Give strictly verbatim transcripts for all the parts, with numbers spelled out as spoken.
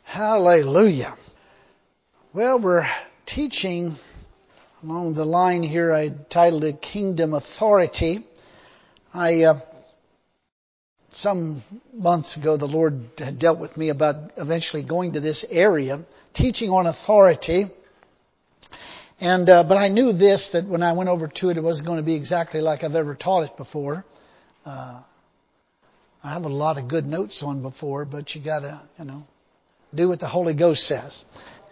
Hallelujah. Well, we're teaching along the line here. I titled it Kingdom Authority. I, uh, some months ago, the Lord had dealt with me about eventually going to this area, teaching on authority. And, uh, but I knew this, that when I went over to it, it wasn't going to be exactly like I've ever taught it before. Uh, I have a lot of good notes on before, but you gotta, you know, do what the Holy Ghost says.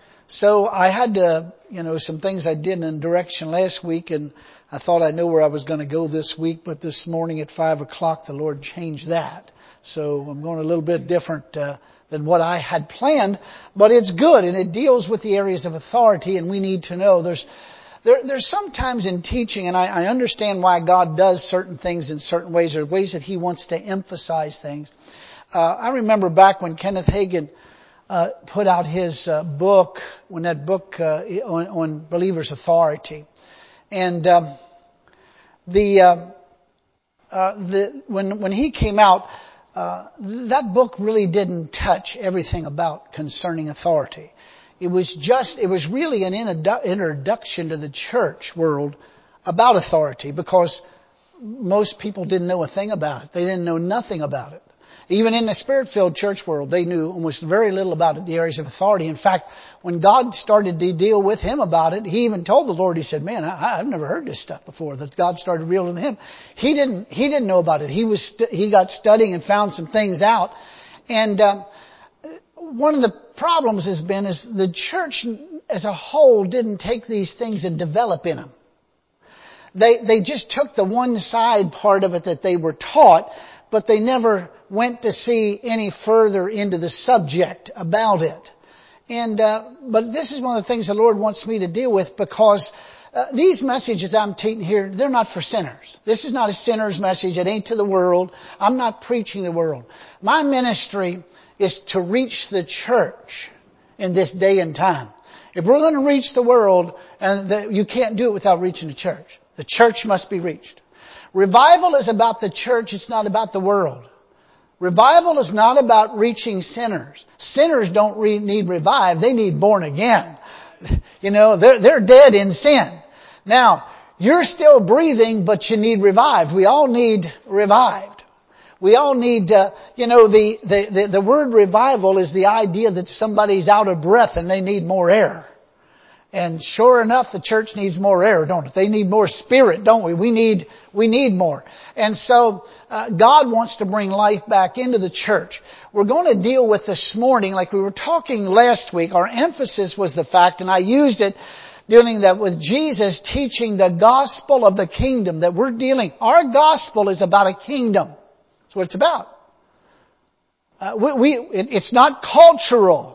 So I had to, you know, some things I did in direction last week, and I thought I knew where I was going to go this week, but this morning at five o'clock the Lord changed that. So I'm going a little bit different uh, than what I had planned, but it's good, and it deals with the areas of authority, and we need to know there's there, there's sometimes in teaching, and I, I understand why God does certain things in certain ways, or ways that He wants to emphasize things. Uh, I remember back when Kenneth Hagin Uh, put out his uh, book, when that book uh, on, on believers' authority, and um, the uh, uh, the when when he came out, uh, that book really didn't touch everything about concerning authority. It was just it was really an introdu- introduction to the church world about authority, because most people didn't know a thing about it. They didn't know nothing about it. Even in the Spirit-filled church world, they knew almost very little about it, the areas of authority. In fact, when God started to deal with him about it, he even told the Lord, he said, man, I, I've never heard this stuff before, that God started revealing to him. He didn't, he didn't know about it. He was, st- he got studying and found some things out. And, um, one of the problems has been is the church as a whole didn't take these things and develop in them. They, they just took the one side part of it that they were taught, but they never went to see any further into the subject about it. And, uh, but this is one of the things the Lord wants me to deal with, because uh, these messages I'm teaching here, they're not for sinners. This is not a sinner's message. It ain't to the world. I'm not preaching the world. My ministry is to reach the church in this day and time. If we're going to reach the world, and the, you can't do it without reaching the church. The church must be reached. Revival is about the church. It's not about the world. Revival is not about reaching sinners. Sinners don't re- need revived. They need born again. You know, they're, they're dead in sin. Now, you're still breathing, but you need revived. We all need revived. We all need, uh, you know, the, the, the, the word revival is the idea that somebody's out of breath and they need more air. And sure enough, the church needs more air, don't it? They need more spirit, don't we? We need, we need more. And so, uh, God wants to bring life back into the church. We're going to deal with this morning, like we were talking last week, our emphasis was the fact, and I used it, dealing that with Jesus teaching the gospel of the kingdom, that we're dealing, our gospel is about a kingdom. That's what it's about. Uh, we, we it, it's not cultural.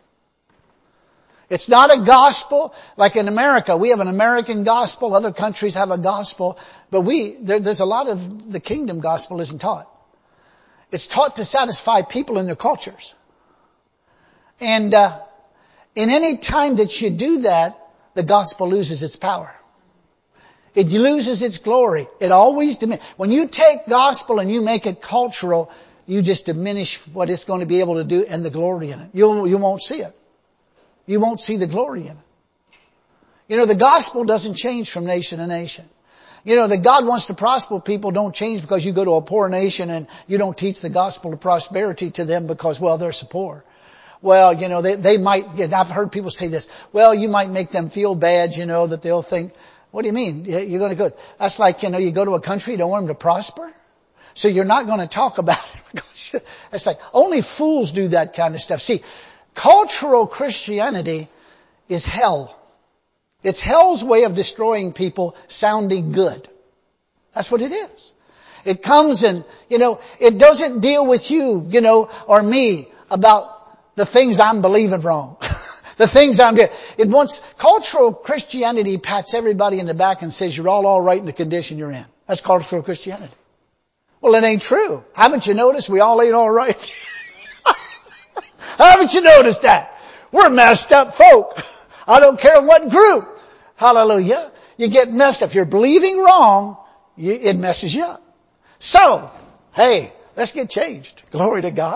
It's not a gospel like in America. We have an American gospel. Other countries have a gospel. But we, there, there's a lot of the kingdom gospel isn't taught. It's taught to satisfy people in their cultures. And, uh, in any time that you do that, the gospel loses its power. It loses its glory. It always diminishes. When you take gospel and you make it cultural, you just diminish what it's going to be able to do and the glory in it. You'll, you won't see it. You won't see the glory in it. You know, the gospel doesn't change from nation to nation. You know, that God wants to prosper people don't change because you go to a poor nation and you don't teach the gospel of prosperity to them because, well, they're so poor. Well, you know, they, they might, I've heard people say this, well, you might make them feel bad, you know, that they'll think, what do you mean? You're going to go, that's like, you know, you go to a country, you don't want them to prosper. So you're not going to talk about it. It's like, only fools do that kind of stuff. See, cultural Christianity is hell. It's hell's way of destroying people sounding good. That's what it is. It comes and, you know, it doesn't deal with you, you know, or me about the things I'm believing wrong. The things I'm doing. It wants, cultural Christianity pats everybody in the back and says you're all alright in the condition you're in. That's cultural Christianity. Well, it ain't true. Haven't you noticed we all ain't alright? Haven't you noticed that? We're messed up folk. I don't care what group. Hallelujah. You get messed up. If you're believing wrong, you, it messes you up. So, hey, let's get changed. Glory to God.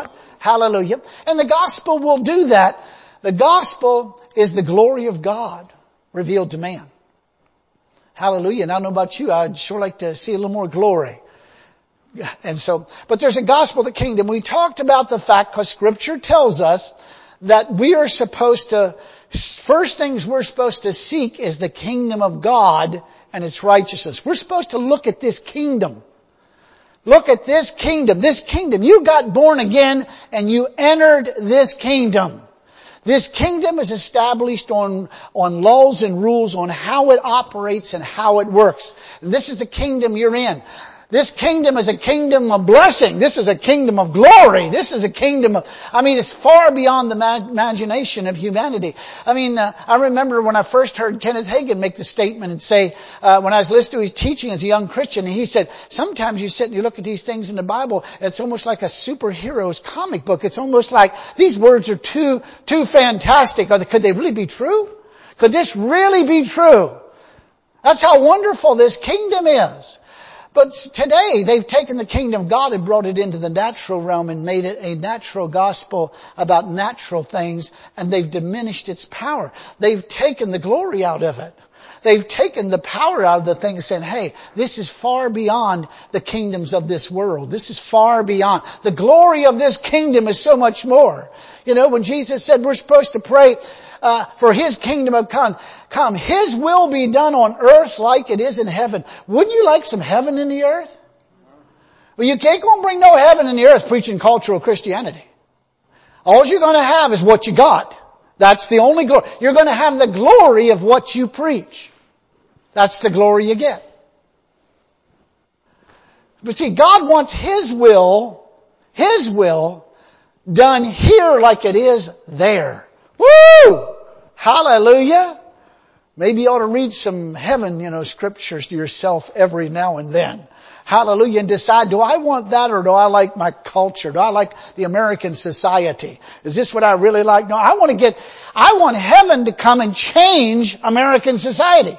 Hallelujah. And the gospel will do that. The gospel is the glory of God revealed to man. Hallelujah. And I don't know about you, I'd sure like to see a little more glory. And so, but there's a gospel of the kingdom. We talked about the fact, because Scripture tells us that we are supposed to, first things we're supposed to seek is the kingdom of God and its righteousness. We're supposed to look at this kingdom. Look at this kingdom. This kingdom. You got born again and you entered this kingdom. This kingdom is established on, on laws and rules on how it operates and how it works. And this is the kingdom you're in. This kingdom is a kingdom of blessing. This is a kingdom of glory. This is a kingdom of, I mean, it's far beyond the ma- imagination of humanity. I mean, uh, I remember when I first heard Kenneth Hagin make the statement and say, uh, when I was listening to his teaching as a young Christian, and he said, sometimes you sit and you look at these things in the Bible, and it's almost like a superhero's comic book. It's almost like these words are too, too fantastic. Are they, could they really be true? Could this really be true? That's how wonderful this kingdom is. But today, they've taken the kingdom of God and brought it into the natural realm and made it a natural gospel about natural things, and they've diminished its power. They've taken the glory out of it. They've taken the power out of the thing, saying, hey, this is far beyond the kingdoms of this world. This is far beyond. The glory of this kingdom is so much more. You know, when Jesus said we're supposed to pray uh, for His kingdom of come, come, His will be done on earth like it is in heaven. Wouldn't you like some heaven in the earth? Well, you can't go and bring no heaven in the earth preaching cultural Christianity. All you're going to have is what you got. That's the only glory. You're going to have the glory of what you preach. That's the glory you get. But see, God wants His will, His will, done here like it is there. Woo! Hallelujah! Maybe you ought to read some heaven, you know, scriptures to yourself every now and then. Hallelujah. And decide, do I want that or do I like my culture? Do I like the American society? Is this what I really like? No, I want to get, I want heaven to come and change American society.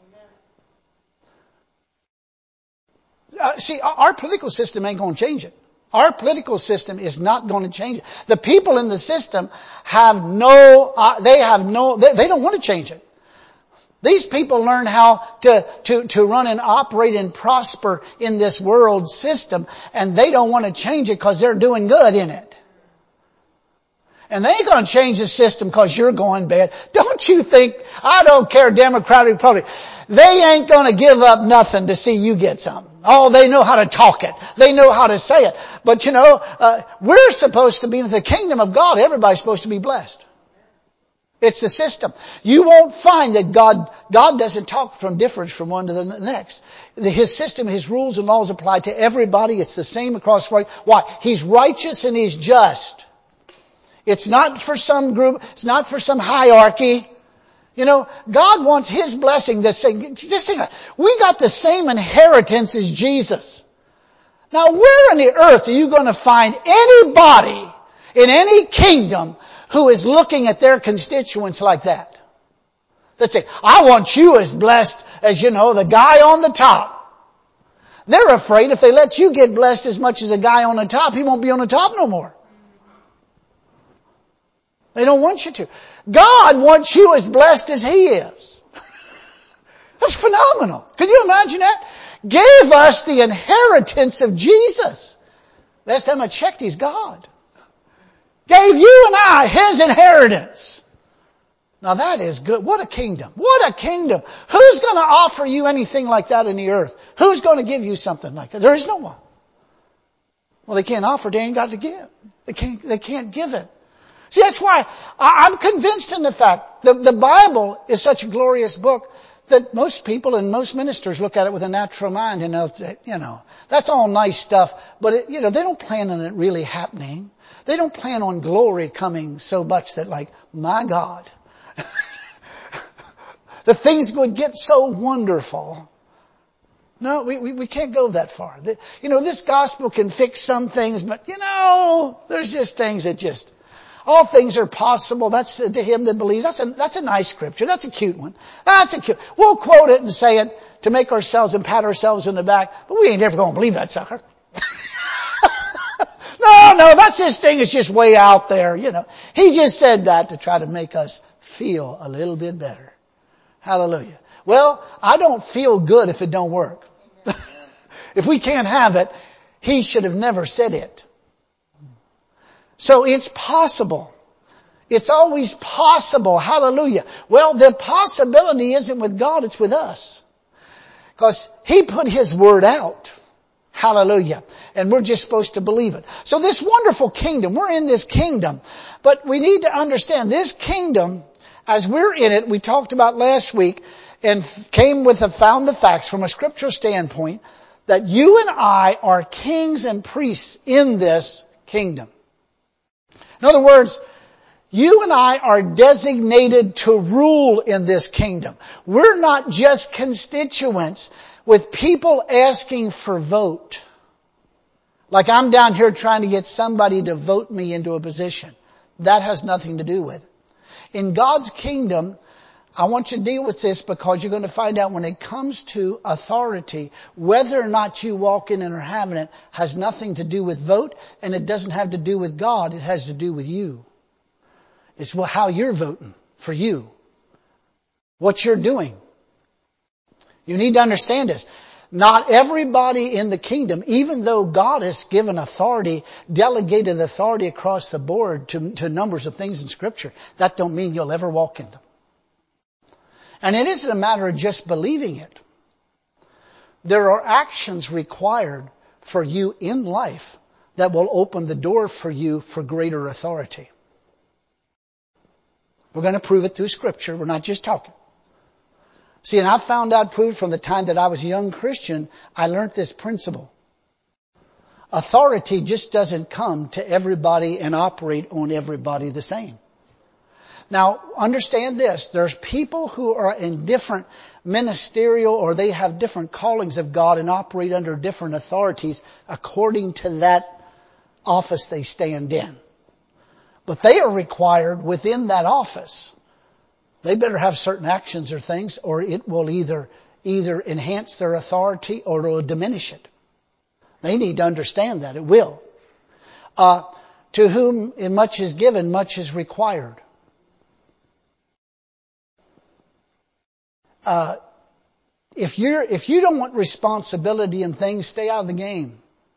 Uh, see, our political system ain't going to change it. Our political system is not going to change it. The people in the system have no, uh, they have no, they, they don't want to change it. These people learn how to, to, to run and operate and prosper in this world system, and they don't want to change it because they're doing good in it. And they ain't going to change the system because you're going bad. Don't you think, I don't care, Democratic, Republican, they ain't going to give up nothing to see you get something. Oh, they know how to talk it. They know how to say it. But you know, uh, we're supposed to be in the kingdom of God. Everybody's supposed to be blessed. It's the system. You won't find that God, God doesn't talk from difference from one to the next. His system, His rules and laws apply to everybody. It's the same across the board. Why? He's righteous and He's just. It's not for some group. It's not for some hierarchy. You know, God wants His blessing. That's saying, just think, we got the same inheritance as Jesus. Now, where on the earth are you going to find anybody in any kingdom who is looking at their constituents like that? That say, I want you as blessed as, you know, the guy on the top. They're afraid if they let you get blessed as much as a guy on the top, he won't be on the top no more. They don't want you to. God wants you as blessed as He is. That's phenomenal. Can you imagine that? Gave us the inheritance of Jesus. Last time I checked, He's God. Gave you and I His inheritance. Now that is good. What a kingdom. What a kingdom. Who's going to offer you anything like that in the earth? Who's going to give you something like that? There is no one. Well, they can't offer. They ain't got to give. They can't, they can't give it. See, that's why I'm convinced in the fact that the Bible is such a glorious book that most people and most ministers look at it with a natural mind and know, you know, that's all nice stuff, but it, you know, they don't plan on it really happening. They don't plan on glory coming so much that, like, my God, the things would get so wonderful. No, we, we, we can't go that far. The, you know, this gospel can fix some things, but you know, there's just things that just, all things are possible. That's to him that believes. That's a, that's a nice scripture. That's a cute one. That's a cute. We'll quote it and say it to make ourselves and pat ourselves in the back, but we ain't ever going to believe that sucker. No, no, no, that's his thing. It's just way out there. You know, he just said that to try to make us feel a little bit better. Hallelujah. Well, I don't feel good if it don't work. If we can't have it, he should have never said it. So it's possible. It's always possible. Hallelujah. Well, the possibility isn't with God, it's with us. Because He put His word out. Hallelujah. And we're just supposed to believe it. So this wonderful kingdom, we're in this kingdom. But we need to understand this kingdom, as we're in it, we talked about last week, and came with the, found the facts from a scriptural standpoint, that you and I are kings and priests in this kingdom. In other words, you and I are designated to rule in this kingdom. We're not just constituents with people asking for vote. Like I'm down here trying to get somebody to vote me into a position. That has nothing to do with it. In God's kingdom, I want you to deal with this because you're going to find out when it comes to authority, whether or not you walk in it or having it has nothing to do with vote, and it doesn't have to do with God. It has to do with you. It's how you're voting for you. What you're doing. You need to understand this. Not everybody in the kingdom, even though God has given authority, delegated authority across the board to, to numbers of things in Scripture, that don't mean you'll ever walk in them. And it isn't a matter of just believing it. There are actions required for you in life that will open the door for you for greater authority. We're going to prove it through Scripture. We're not just talking. See, and I found out, proved from the time that I was a young Christian, I learned this principle. Authority just doesn't come to everybody and operate on everybody the same. Now, understand this. There's people who are in different ministerial or they have different callings of God and operate under different authorities according to that office they stand in. But they are required within that office. They better have certain actions or things, or it will either either enhance their authority or it will diminish it. They need to understand that. It will. Uh, to whom much is given, much is required. Uh, if you're if you don't want responsibility and things, stay out of the game.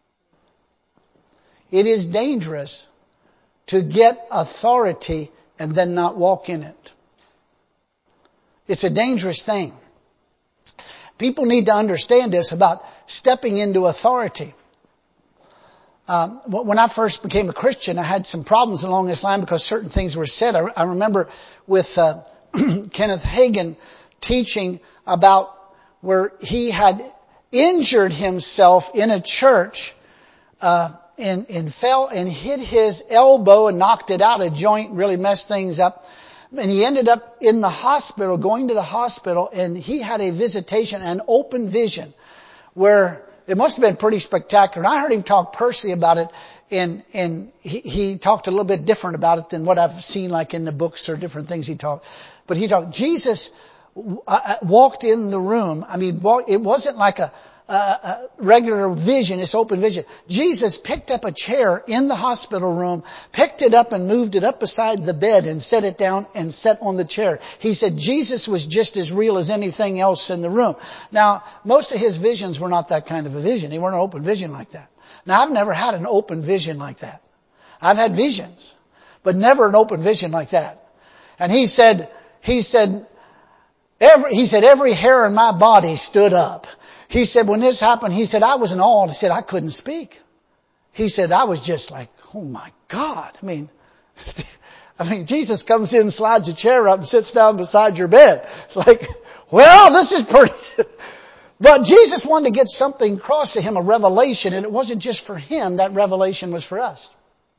It is dangerous to get authority and then not walk in it. It's a dangerous thing. People need to understand this about stepping into authority. Um, when I first became a Christian, I had some problems along this line because certain things were said. I, I remember with uh, Kenneth Hagin teaching about where he had injured himself in a church uh And, and fell and hit his elbow and knocked it out, a joint, really messed things up. And he ended up in the hospital, going to the hospital, and he had a visitation, an open vision, where it must have been pretty spectacular. And I heard him talk personally about it, and, and he, he talked a little bit different about it than what I've seen like in the books or different things he talked. But he talked, Jesus walked in the room. I mean, it wasn't like a, Uh, regular vision, this open vision. Jesus picked up a chair in the hospital room, picked it up and moved it up beside the bed and set it down and sat on the chair. He said Jesus was just as real as anything else in the room. Now, most of his visions were not that kind of a vision. They weren't an open vision like that. Now, I've never had an open vision like that. I've had visions, but never an open vision like that. And he said, he said, every, he said, every hair in my body stood up. He said, when this happened, he said, I was in awe. He said, I couldn't speak. He said, I was just like, oh my God. I mean, I mean, Jesus comes in, slides a chair up and sits down beside your bed. It's like, well, this is pretty. But Jesus wanted to get something across to him, a revelation, and it wasn't just for him. That revelation was for us.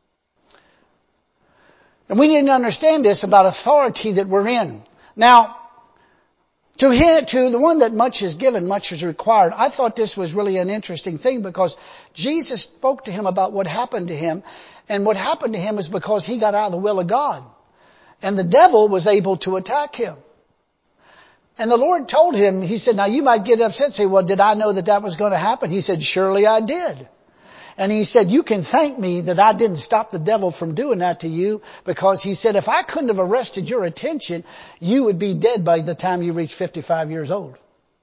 And we need to understand this about authority that we're in. Now, To him, to the one that much is given, much is required. I thought this was really an interesting thing because Jesus spoke to him about what happened to him. And what happened to him is because he got out of the will of God. And the devil was able to attack him. And the Lord told him, he said, now you might get upset and say, well, did I know that that was going to happen? He said, surely I did. And he said, you can thank me that I didn't stop the devil from doing that to you, because he said, if I couldn't have arrested your attention, you would be dead by the time you reached fifty-five years old.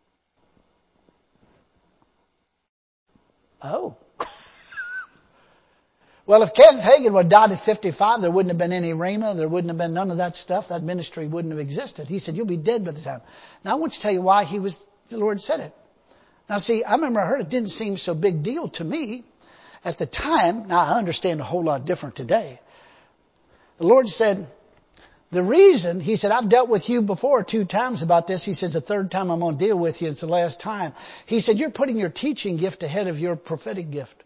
Oh. Well, if Kenneth Hagin would have died at fifty-five, there wouldn't have been any Rhema. There wouldn't have been none of that stuff. That ministry wouldn't have existed. He said, you'll be dead by the time. Now I want to tell you why he was, the Lord said it. Now see, I remember I heard it didn't seem so big deal to me at the time. Now I understand a whole lot different today. The Lord said, the reason, he said, I've dealt with you before two times about this. He says, the third time I'm going to deal with you. It's the last time. He said, you're putting your teaching gift ahead of your prophetic gift.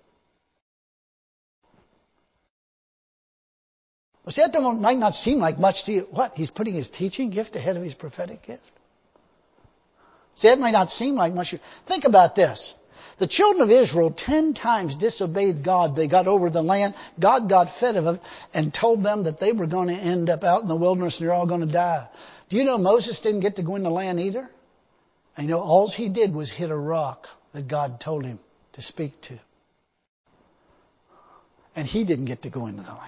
Well, see, that don't, might not seem like much to you. What? He's putting his teaching gift ahead of his prophetic gift? See, that might not seem like much. Think about this. The children of Israel ten times disobeyed God. They got over the land. God got fed of it and told them that they were going to end up out in the wilderness and they're all going to die. Do you know Moses didn't get to go in the land either? And you know, all he did was hit a rock that God told him to speak to. And he didn't get to go into the land.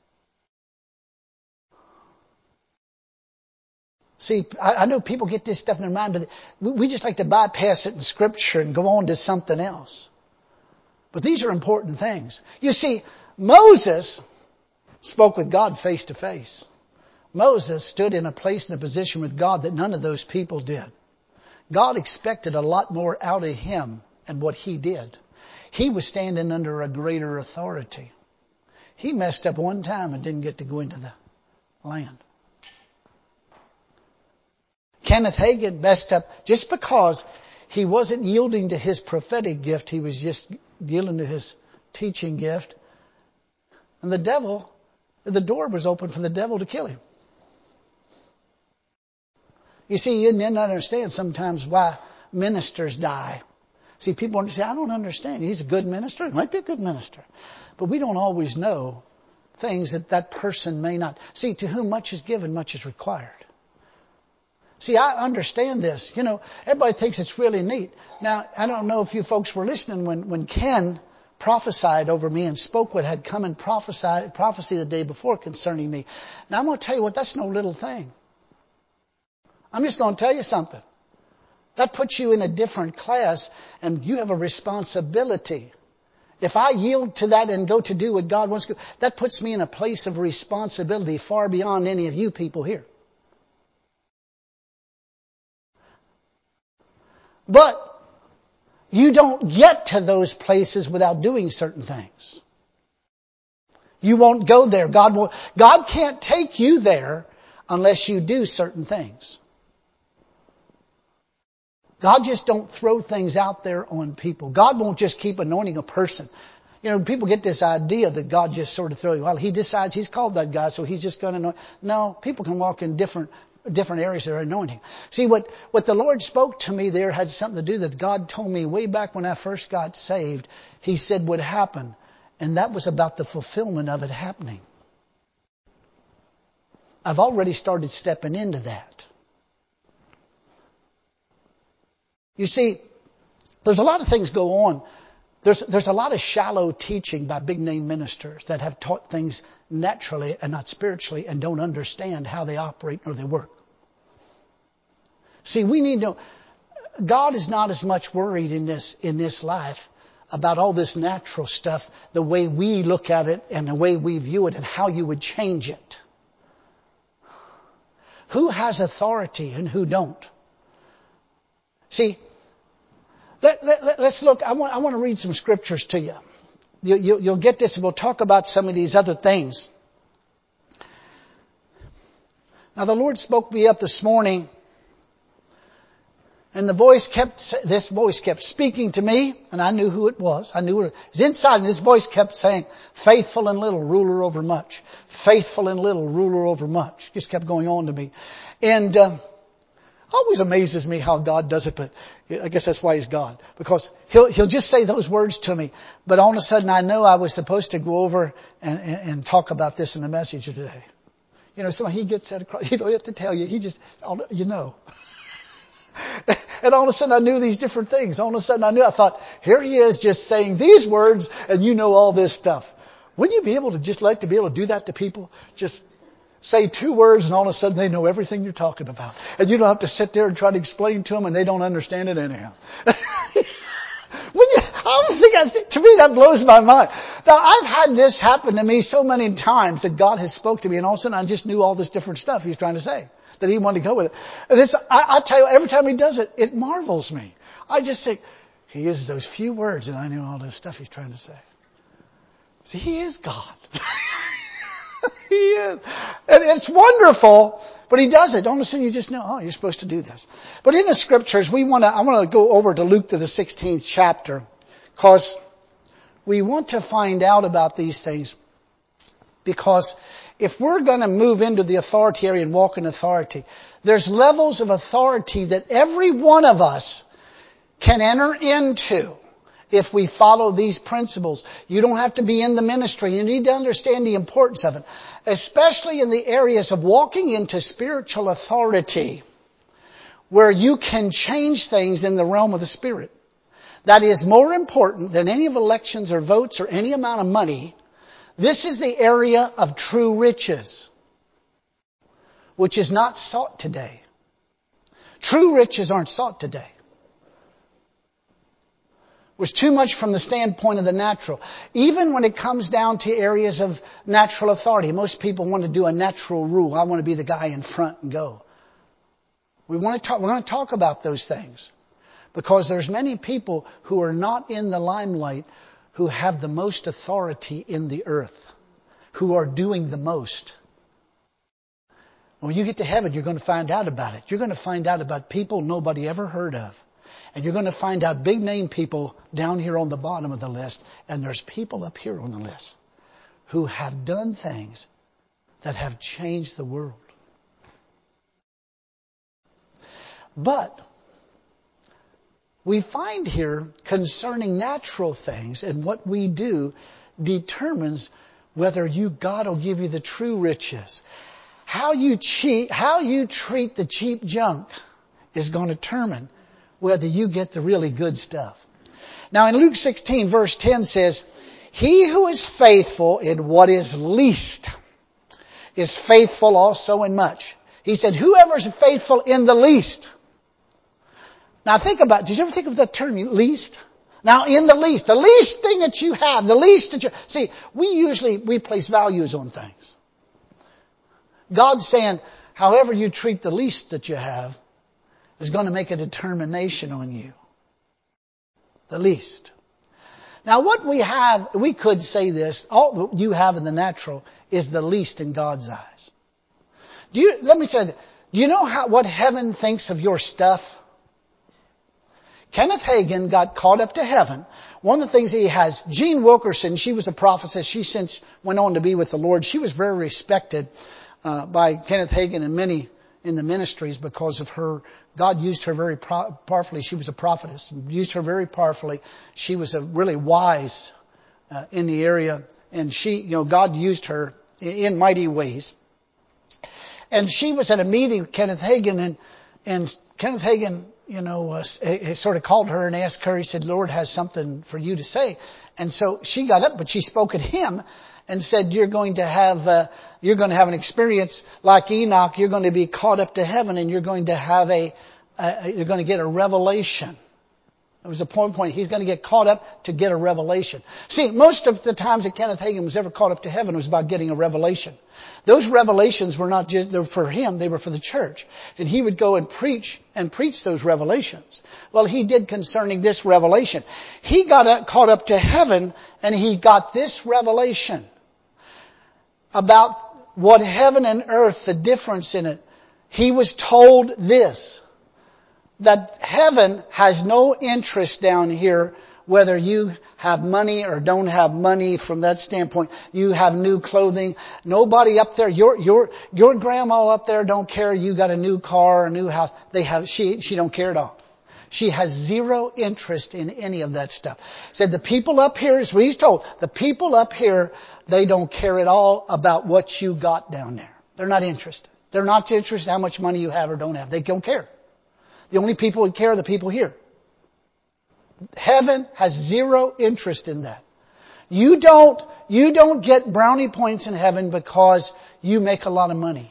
See, I know people get this stuff in their mind, but we just like to bypass it in Scripture and go on to something else. But these are important things. You see, Moses spoke with God face to face. Moses stood in a place and a position with God that none of those people did. God expected a lot more out of him than what he did. He was standing under a greater authority. He messed up one time and didn't get to go into the land. Kenneth Hagin messed up just because he wasn't yielding to his prophetic gift. He was just yielding to his teaching gift. And the devil, the door was open for the devil to kill him. You see, you didn't understand sometimes why ministers die. See, people say, I don't understand. He's a good minister. He might be a good minister. But we don't always know things that that person may not. See, to whom much is given, much is required. See, I understand this. You know, everybody thinks it's really neat. Now, I don't know if you folks were listening when, when Ken prophesied over me and spoke what had come and prophesied, prophecy the day before concerning me. Now, I'm going to tell you what, that's no little thing. I'm just going to tell you something. That puts you in a different class and you have a responsibility. If I yield to that and go to do what God wants to do, that puts me in a place of responsibility far beyond any of you people here. But you don't get to those places without doing certain things. You won't go there. God will, God can't take you there unless you do certain things. God just don't throw things out there on people. God won't just keep anointing a person. You know, people get this idea that God just sort of throws, well, he decides he's called that guy, so he's just going to anoint. No, people can walk in different different areas of their anointing. See, what, what the Lord spoke to me there had something to do that God told me way back when I first got saved. He said would happen. And that was about the fulfillment of it happening. I've already started stepping into that. You see, there's a lot of things go on. There's, there's a lot of shallow teaching by big name ministers that have taught things naturally and not spiritually and don't understand how they operate or they work. See, we need to know, God is not as much worried in this, in this life about all this natural stuff, the way we look at it and the way we view it and how you would change it. Who has authority and who don't? See, let, let, let, let's look, I want, I want to read some scriptures to you. You, you. You'll get this and we'll talk about some of these other things. Now the Lord spoke me up this morning. And the voice kept, this voice kept speaking to me, and I knew who it was. I knew it was inside, and this voice kept saying, faithful and little, ruler over much. Faithful and little, ruler over much. Just kept going on to me. And, uh, always amazes me how God does it, but I guess that's why He's God. Because He'll, He'll just say those words to me. But all of a sudden I know I was supposed to go over and, and, and talk about this in the message today. You know, so He gets that across. You don't have to tell you. He just, you know. And all of a sudden I knew these different things. All of a sudden I knew, I thought, here he is just saying these words and you know all this stuff. Wouldn't you be able to just like to be able to do that to people? Just say two words and all of a sudden they know everything you're talking about. And you don't have to sit there and try to explain to them and they don't understand it anyhow. When you, I don't think, I think, to me that blows my mind. Now I've had this happen to me so many times that God has spoke to me and all of a sudden I just knew all this different stuff He was trying to say. That He wanted to go with it. And it's, I, I tell you, every time He does it, it marvels me. I just think, He uses those few words and I knew all this stuff He's trying to say. See, He is God. He is. And it's wonderful, but He does it. All of a sudden you just know, oh, you're supposed to do this. But in the Scriptures, we want to, I want to go over to Luke to the sixteenth chapter, because we want to find out about these things. Because if we're going to move into the authority area and walk in authority, there's levels of authority that every one of us can enter into. If we follow these principles, you don't have to be in the ministry. You need to understand the importance of it, especially in the areas of walking into spiritual authority, where you can change things in the realm of the Spirit. That is more important than any of elections or votes or any amount of money. This is the area of true riches, which is not sought today. True riches aren't sought today. Was too much from the standpoint of the natural. Even when it comes down to areas of natural authority, most people want to do a natural rule. I want to be the guy in front and go. We want to talk, we're going to talk about those things. Because there's many people who are not in the limelight who have the most authority in the earth. Who are doing the most. When you get to heaven, you're going to find out about it. You're going to find out about people nobody ever heard of. And you're going to find out big name people down here on the bottom of the list. And there's people up here on the list who have done things that have changed the world. But we find here concerning natural things and what we do determines whether you, God will give you the true riches. How you cheat, how you treat the cheap junk is going to determine whether you get the really good stuff. Now in Luke sixteen verse ten says, He who is faithful in what is least is faithful also in much. He said, whoever is faithful in the least. Now think about, did you ever think of that term, least? Now in the least, the least thing that you have, the least that you, see, we usually, we place values on things. God's saying, however you treat the least that you have, is going to make a determination on you. The least. Now what we have, we could say this, all you have in the natural is the least in God's eyes. Do you, let me say that. Do you know how, what heaven thinks of your stuff? Kenneth Hagin got caught up to heaven. One of the things he has, Jean Wilkerson, she was a prophetess. She since went on to be with the Lord. She was very respected uh, by Kenneth Hagin and many in the ministries because of her. God used her very powerfully. She was a prophetess. Used her very powerfully. She was a really wise uh, in the area. And she, you know, God used her in mighty ways. And she was at a meeting with Kenneth Hagin, and, and Kenneth Hagin, you know, uh, sort of called her and asked her, he said, Lord has something for you to say. And so she got up, but she spoke at him and said, you're going to have, uh, you're going to have an experience like Enoch. You're going to be caught up to heaven, and you're going to have a, uh, you're going to get a revelation. It was a point, point. He's going to get caught up to get a revelation. See, most of the times that Kenneth Hagin was ever caught up to heaven was about getting a revelation. Those revelations were not just they were for him, they were for the church. And he would go and preach and preach those revelations. Well, he did concerning this revelation. He got up, caught up to heaven, and he got this revelation about what heaven and earth, the difference in it. He was told this, that heaven has no interest down here whether you have money or don't have money from that standpoint. You have new clothing. Nobody up there, your, your, your grandma up there don't care you got a new car, a new house. They have, she, she don't care at all. She has zero interest in any of that stuff. Said the people up here, is what he's told, the people up here, they don't care at all about what you got down there. They're not interested. They're not interested in how much money you have or don't have. They don't care. The only people who care are the people here. Heaven has zero interest in that. You don't, you don't get brownie points in heaven because you make a lot of money.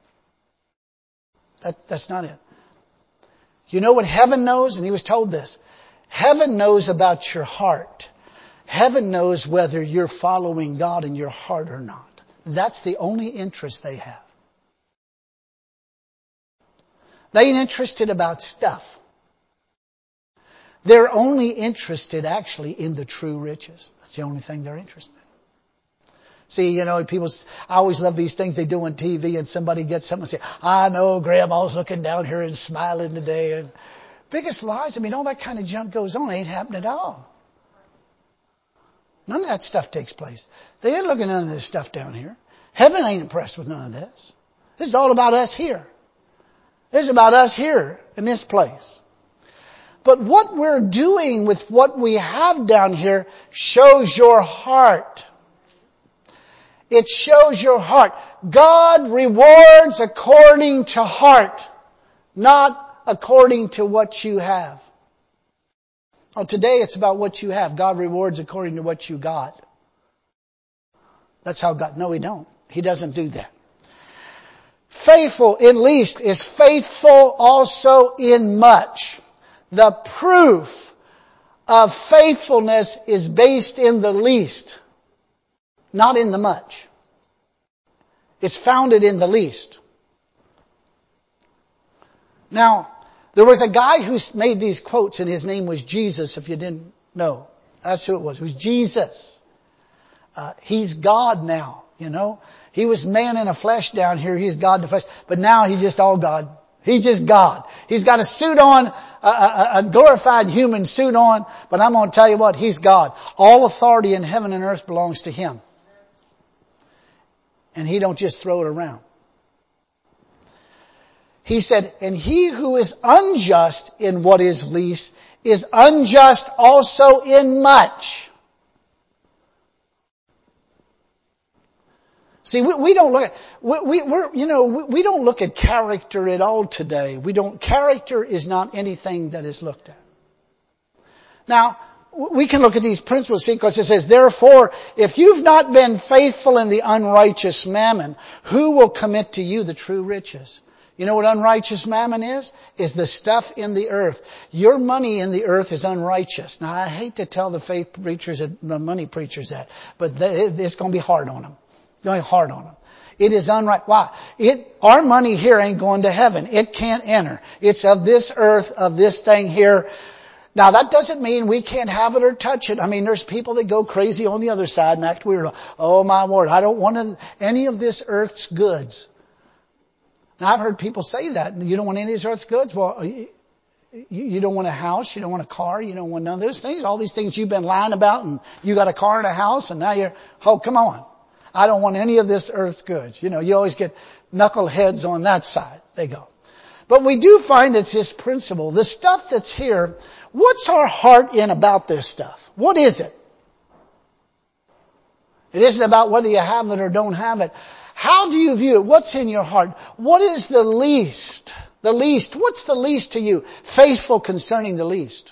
That, that's not it. You know what heaven knows? And he was told this. Heaven knows about your heart. Heaven knows whether you're following God in your heart or not. That's the only interest they have. They ain't interested about stuff. They're only interested actually in the true riches. That's the only thing they're interested in. See, you know, people, I always love these things they do on T V and somebody gets something and say, I know Grandma's looking down here and smiling today. And biggest lies, I mean, all that kind of junk goes on. It ain't happening at all. None of that stuff takes place. They ain't looking at none of this stuff down here. Heaven ain't impressed with none of this. This is all about us here. This is about us here in this place. But what we're doing with what we have down here shows your heart. It shows your heart. God rewards according to heart, not according to what you have. Oh, today it's about what you have. God rewards according to what you got. That's how God, no, He don't. He doesn't do that. Faithful in least is faithful also in much. The proof of faithfulness is based in the least, not in the much. It's founded in the least. Now, there was a guy who made these quotes and his name was Jesus, if you didn't know. That's who it was. It was Jesus. Uh, he's God now, you know. He was man in the flesh down here. He's God in the flesh. But now He's just all God. He's just God. He's got a suit on, a, a, a glorified human suit on. But I'm going to tell you what, He's God. All authority in heaven and earth belongs to Him. And He don't just throw it around. He said, and he who is unjust in what is least is unjust also in much. See, we, we don't look at, we, we, we're, you know, we, we don't look at character at all today. We don't, character is not anything that is looked at. Now, we can look at these principles, see, because it says, therefore, if you've not been faithful in the unrighteous mammon, who will commit to you the true riches? You know what unrighteous mammon is? Is the stuff in the earth. Your money in the earth is unrighteous. Now, I hate to tell the faith preachers, the money preachers that, but it's going to be hard on them. It's going to be hard on them. It is unright. Why? It, our money here ain't going to heaven. It can't enter. It's of this earth, of this thing here. Now, that doesn't mean we can't have it or touch it. I mean, there's people that go crazy on the other side and act weird. Oh, my Lord, I don't want any of this earth's goods. Now, I've heard people say that. You don't want any of these earth's goods? Well, you, you don't want a house. You don't want a car. You don't want none of those things. All these things you've been lying about, and you got a car and a house, and now you're, oh, come on. I don't want any of this earth's goods. You know, you always get knuckleheads on that side. They go. But we do find it's this principle. The stuff that's here, what's our heart in about this stuff? What is it? It isn't about whether you have it or don't have it. How do you view it? What's in your heart? What is the least? The least. What's the least to you? Faithful concerning the least.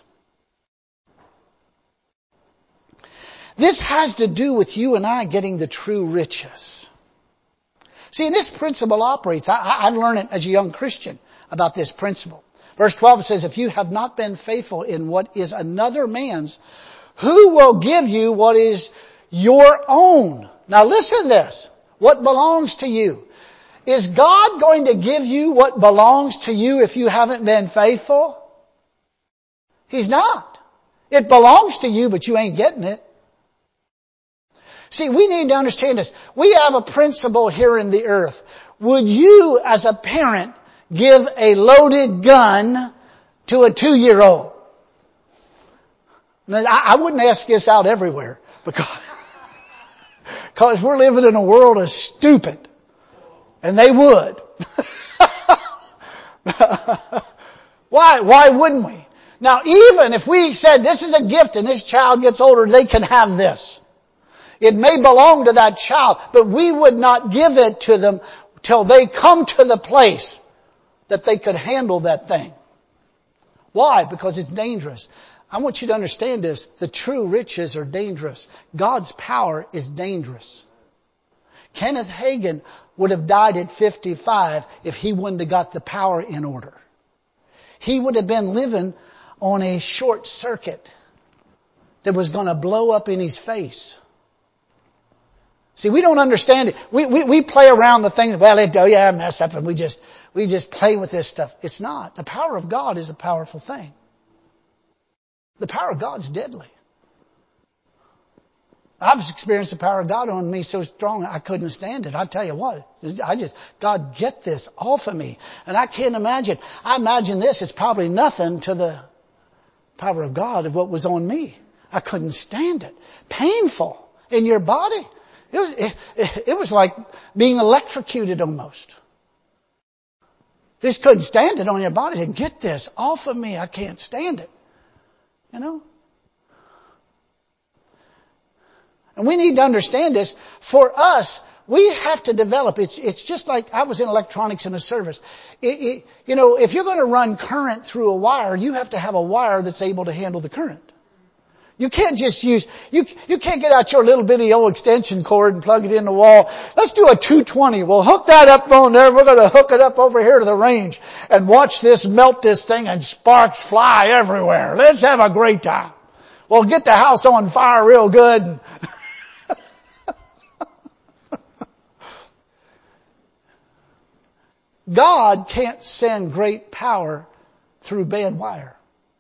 This has to do with you and I getting the true riches. See, and this principle operates. I, I, I learned it as a young Christian about this principle. Verse twelve says, if you have not been faithful in what is another man's, who will give you what is your own? Now listen to this. What belongs to you. Is God going to give you what belongs to you if you haven't been faithful? He's not. It belongs to you, but you ain't getting it. See, we need to understand this. We have a principle here in the earth. Would you, as a parent, give a loaded gun to a two-year-old? Now, I wouldn't ask this out everywhere because, because we're living in a world of stupid. And they would. Why? Why wouldn't we? Now, even if we said this is a gift and this child gets older, they can have this. It may belong to that child, but we would not give it to them till they come to the place that they could handle that thing. Why? Because it's dangerous. I want you to understand this. The true riches are dangerous. God's power is dangerous. Kenneth Hagin would have died at fifty-five if he wouldn't have got the power in order. He would have been living on a short circuit that was going to blow up in his face. See, we don't understand it. We, we, we play around the things, well, it, oh yeah, I mess up, and we just, we just play with this stuff. It's not. The power of God is a powerful thing. The power of God's deadly. I've experienced the power of God on me so strong I couldn't stand it. I tell you what, I just, God, get this off of me. And I can't imagine. I imagine this is probably nothing to the power of God of what was on me. I couldn't stand it. Painful in your body. It was, it, it was like being electrocuted almost. Just couldn't stand it on your body. Said, get this off of me. I can't stand it. You know? And we need to understand this. For us, we have to develop. It's, it's just like I was in electronics in a service. It, it, you know, if you're going to run current through a wire, you have to have a wire that's able to handle the current. You can't just use, you, you can't get out your little bitty old extension cord and plug it in the wall. Let's do a two twenty. We'll hook that up on there. We're going to hook it up over here to the range and watch this melt this thing and sparks fly everywhere. Let's have a great time. We'll get the house on fire real good. God can't send great power through bad wire.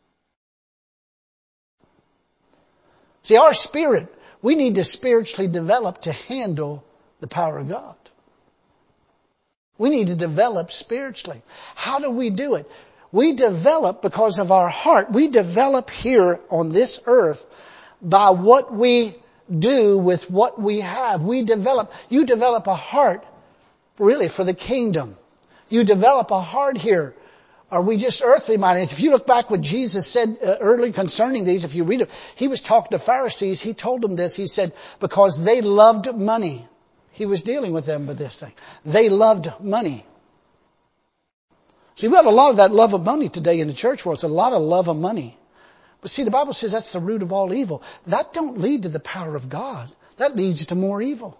See, our spirit, we need to spiritually develop to handle the power of God. We need to develop spiritually. How do we do it? We develop because of our heart. We develop here on this earth by what we do with what we have. We develop, you develop a heart really for the kingdom. You develop a heart here. Are we just earthly minded? If you look back what Jesus said uh, early concerning these, if you read it, he was talking to Pharisees. He told them this. He said, because they loved money. He was dealing with them with this thing. They loved money. See, we have a lot of that love of money today in the church world. It's a lot of love of money. But see, the Bible says that's the root of all evil. That don't lead to the power of God. That leads to more evil.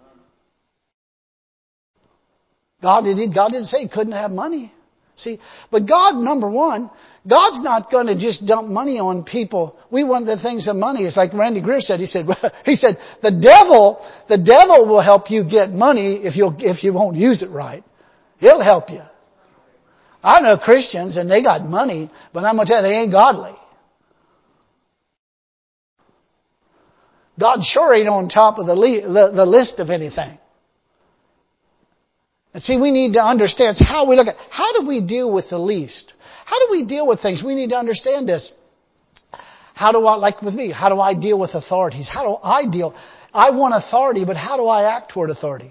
God didn't, God didn't say he couldn't have money. See, but God, number one, God's not going to just dump money on people. We want the things of money. It's like Randy Greer said. He said, he said, the devil, the devil will help you get money if you if you won't use it right. He'll help you. I know Christians and they got money, but I'm going to tell you, they ain't godly. God sure ain't on top of the, the, the list of anything. And see, we need to understand how we look at, how do we deal with the least? How do we deal with things? We need to understand this. How do I, like with me, how do I deal with authorities? How do I deal? I want authority, but how do I act toward authority?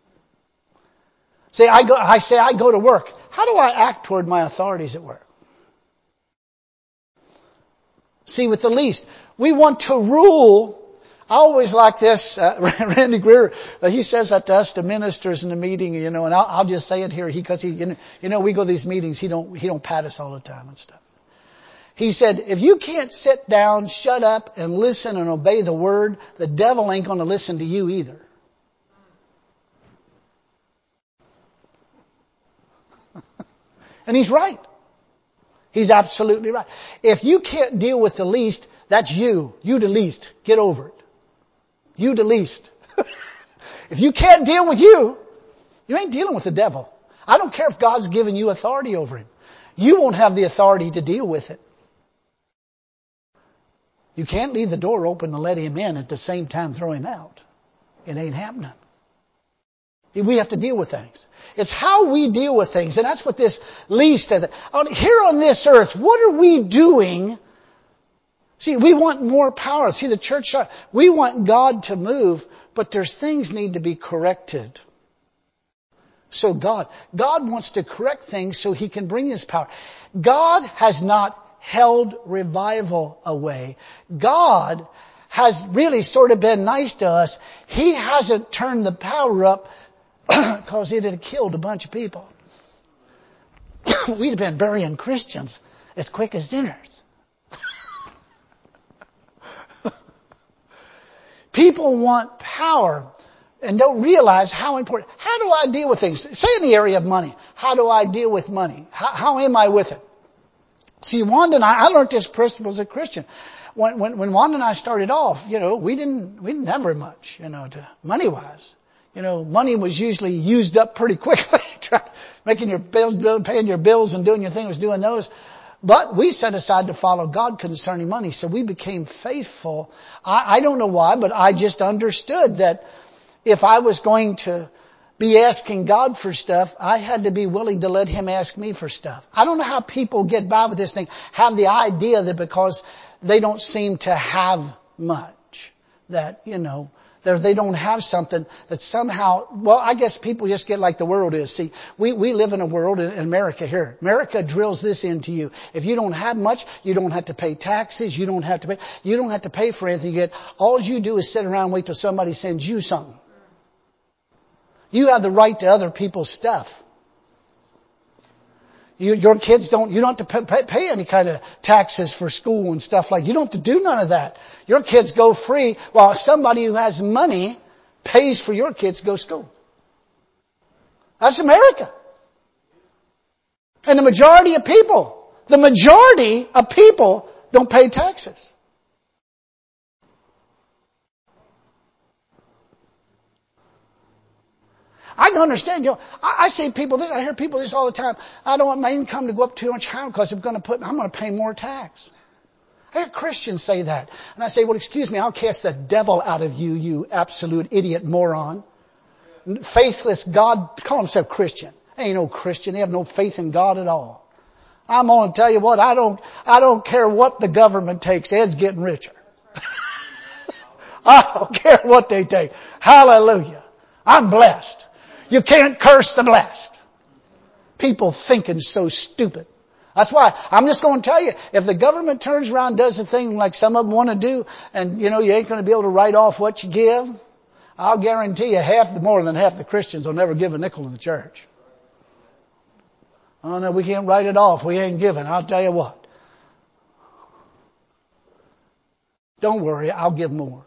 Say, I go, I say I go to work. How do I act toward my authorities at work? See, with the least, we want to rule. I always like this. Uh, Randy Greer, uh, he says that to us, to ministers in the meeting, you know, and I'll, I'll just say it here because he, he, you know, you know, we go to these meetings. He don't, he don't pat us all the time and stuff. He said, if you can't sit down, shut up, and listen and obey the word, the devil ain't going to listen to you either. And he's right. He's absolutely right. If you can't deal with the least, that's you. You the least. Get over it. You the least. If you can't deal with you, you ain't dealing with the devil. I don't care if God's given you authority over him. You won't have the authority to deal with it. You can't leave the door open and let him in at the same time throw him out. It ain't happening. We have to deal with things. It's how we deal with things. And that's what this least is. Here on this earth, what are we doing? See, we want more power. See, the church, we want God to move, but there's things need to be corrected. So God, God wants to correct things so he can bring his power. God has not held revival away. God has really sort of been nice to us. He hasn't turned the power up because it had killed a bunch of people. We'd have been burying Christians as quick as dinners. People want power and don't realize how important. How do I deal with things? Say in the area of money. How do I deal with money? How, how am I with it? See, Wanda and I, I learned this principle as a Christian. When, when, when Wanda and I started off, you know, we didn't, we didn't have very much, you know, to money wise. You know, money was usually used up pretty quickly. Making your bills, paying your bills and doing your thing was doing those. But we set aside to follow God concerning money. So we became faithful. I, I don't know why, but I just understood that if I was going to be asking God for stuff, I had to be willing to let Him ask me for stuff. I don't know how people get by with this thing, have the idea that because they don't seem to have much, that, you know, they don't have something that somehow, well, I guess people just get like the world is. See, we, we live in a world in America here. America drills this into you. If you don't have much, you don't have to pay taxes. You don't have to pay, you don't have to pay for anything you get. All you do is sit around and wait till somebody sends you something. You have the right to other people's stuff. You, your kids don't, you don't have to pay, pay any kind of taxes for school and stuff like, you don't have to do none of that. Your kids go free while somebody who has money pays for your kids to go to school. That's America. And the majority of people, the majority of people don't pay taxes. I can understand, you know, I, I see people, I hear people this all the time. I don't want my income to go up too much higher because I'm going to put, I'm going to pay more tax. I hear Christians say that. And I say, well, excuse me, I'll cast the devil out of you, you absolute idiot moron. Faithless God, call himself Christian. Ain't no Christian. They have no faith in God at all. I'm going to tell you what, I don't, I don't care what the government takes. Ed's getting richer. I don't care what they take. Hallelujah. I'm blessed. You can't curse the blessed. People thinking so stupid. That's why I'm just going to tell you, if the government turns around and does a thing like some of them want to do, and you know you ain't going to be able to write off what you give, I'll guarantee you half, more than half the Christians will never give a nickel to the church. Oh no, we can't write it off. We ain't giving. I'll tell you what. Don't worry, I'll give more.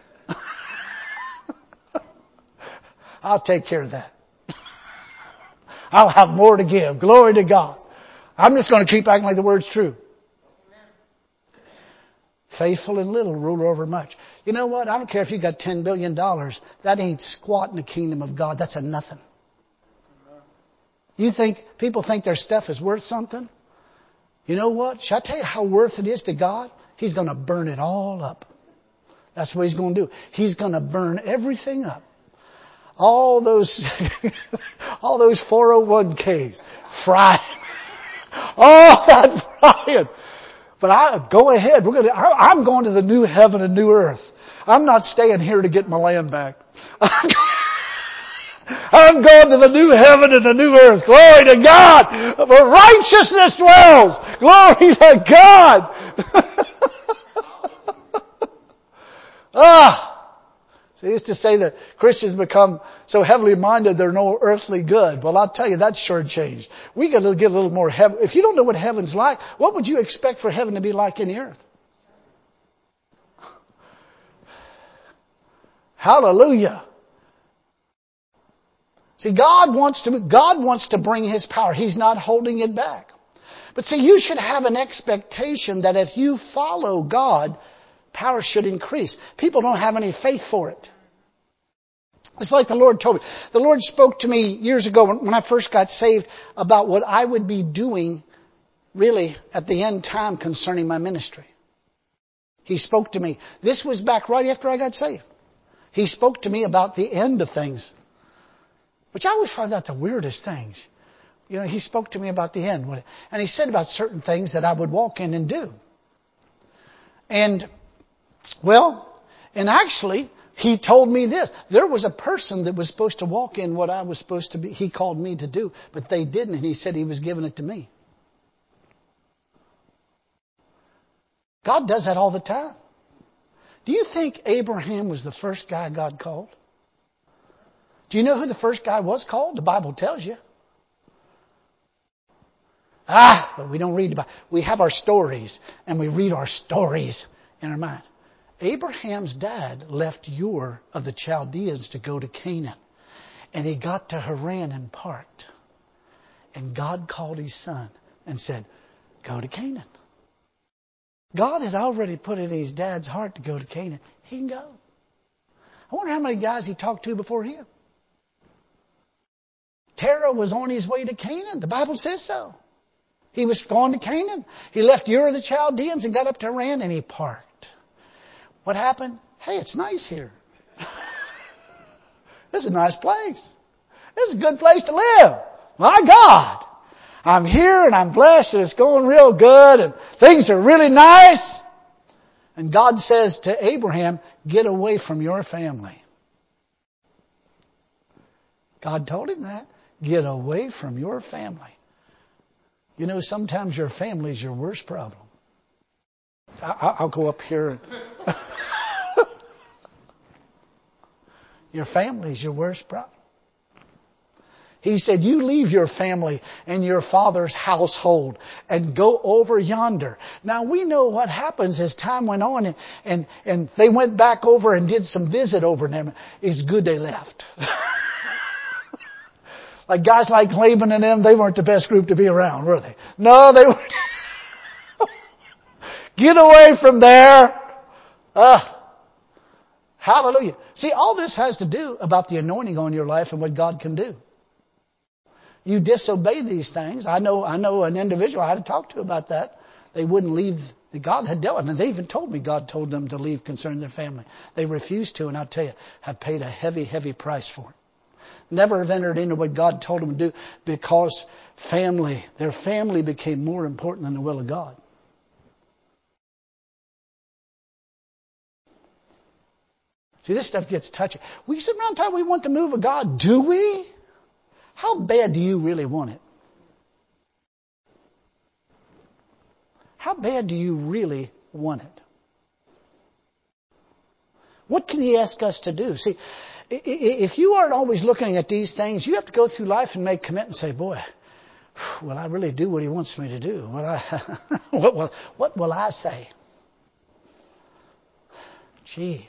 I'll take care of that. I'll have more to give. Glory to God. I'm just going to keep acting like the word's true. Amen. Faithful in little, rule over much. You know what? I don't care if you got ten billion dollars. That ain't squat in the kingdom of God. That's a nothing. Amen. You think, people think their stuff is worth something? You know what? Shall I tell you how worth it is to God? He's going to burn it all up. That's what He's going to do. He's going to burn everything up. All those, all those four oh one k's, frying. All that frying. But I, go ahead. We're gonna, I, I'm going to the new heaven and new earth. I'm not staying here to get my land back. I'm going to the new heaven and the new earth. Glory to God. Where righteousness dwells. Glory to God. Ah. So he used to say that Christians become so heavily minded they're no earthly good. Well, I'll tell you, that's sure changed. We got to get a little more heaven. If you don't know what heaven's like, what would you expect for heaven to be like in the earth? Hallelujah. See, God wants to, God wants to bring His power. He's not holding it back. But see, you should have an expectation that if you follow God, power should increase. People don't have any faith for it. It's like the Lord told me. The Lord spoke to me years ago when I first got saved about what I would be doing really at the end time concerning my ministry. He spoke to me. This was back right after I got saved. He spoke to me about the end of things, which I always find that the weirdest things. You know, He spoke to me about the end. And He said about certain things that I would walk in and do. And Well, and actually, He told me this. There was a person that was supposed to walk in what I was supposed to be, He called me to do, but they didn't, and He said He was giving it to me. God does that all the time. Do you think Abraham was the first guy God called? Do you know who the first guy was called? The Bible tells you. Ah, but we don't read about. We have our stories, and we read our stories in our mind. Abraham's dad left Ur of the Chaldeans to go to Canaan. And he got to Haran and parked. And God called his son and said, go to Canaan. God had already put it in his dad's heart to go to Canaan. He can go. I wonder how many guys he talked to before him. Terah was on his way to Canaan. The Bible says so. He was going to Canaan. He left Ur of the Chaldeans and got up to Haran and he parked. What happened? Hey, it's nice here. This is a nice place. This is a good place to live. My God. I'm here and I'm blessed and it's going real good and things are really nice. And God says to Abraham, get away from your family. God told him that. Get away from your family. You know, sometimes your family is your worst problem. I'll go up here. Your family is your worst problem. He said, you leave your family and your father's household and go over yonder. Now we know what happens as time went on and, and, and they went back over and did some visit over them. It's good they left. Like guys like Laban and them, they weren't the best group to be around, were they? No, they weren't. Get away from there. Uh, hallelujah. See, all this has to do about the anointing on your life and what God can do. You disobey these things. I know, I know an individual I had to talk to about that. They wouldn't leave. God had dealt with them. And they even told me God told them to leave concerning their family. They refused to, and I'll tell you, have paid a heavy, heavy price for it. Never have entered into what God told them to do because family, their family became more important than the will of God. See, this stuff gets touchy. We sit around and talk, we want the move of God. Do we? How bad do you really want it? How bad do you really want it? What can He ask us to do? See, if you aren't always looking at these things, you have to go through life and make commit and say, boy, will I really do what He wants me to do? Will I, what, will, what will I say? Gee.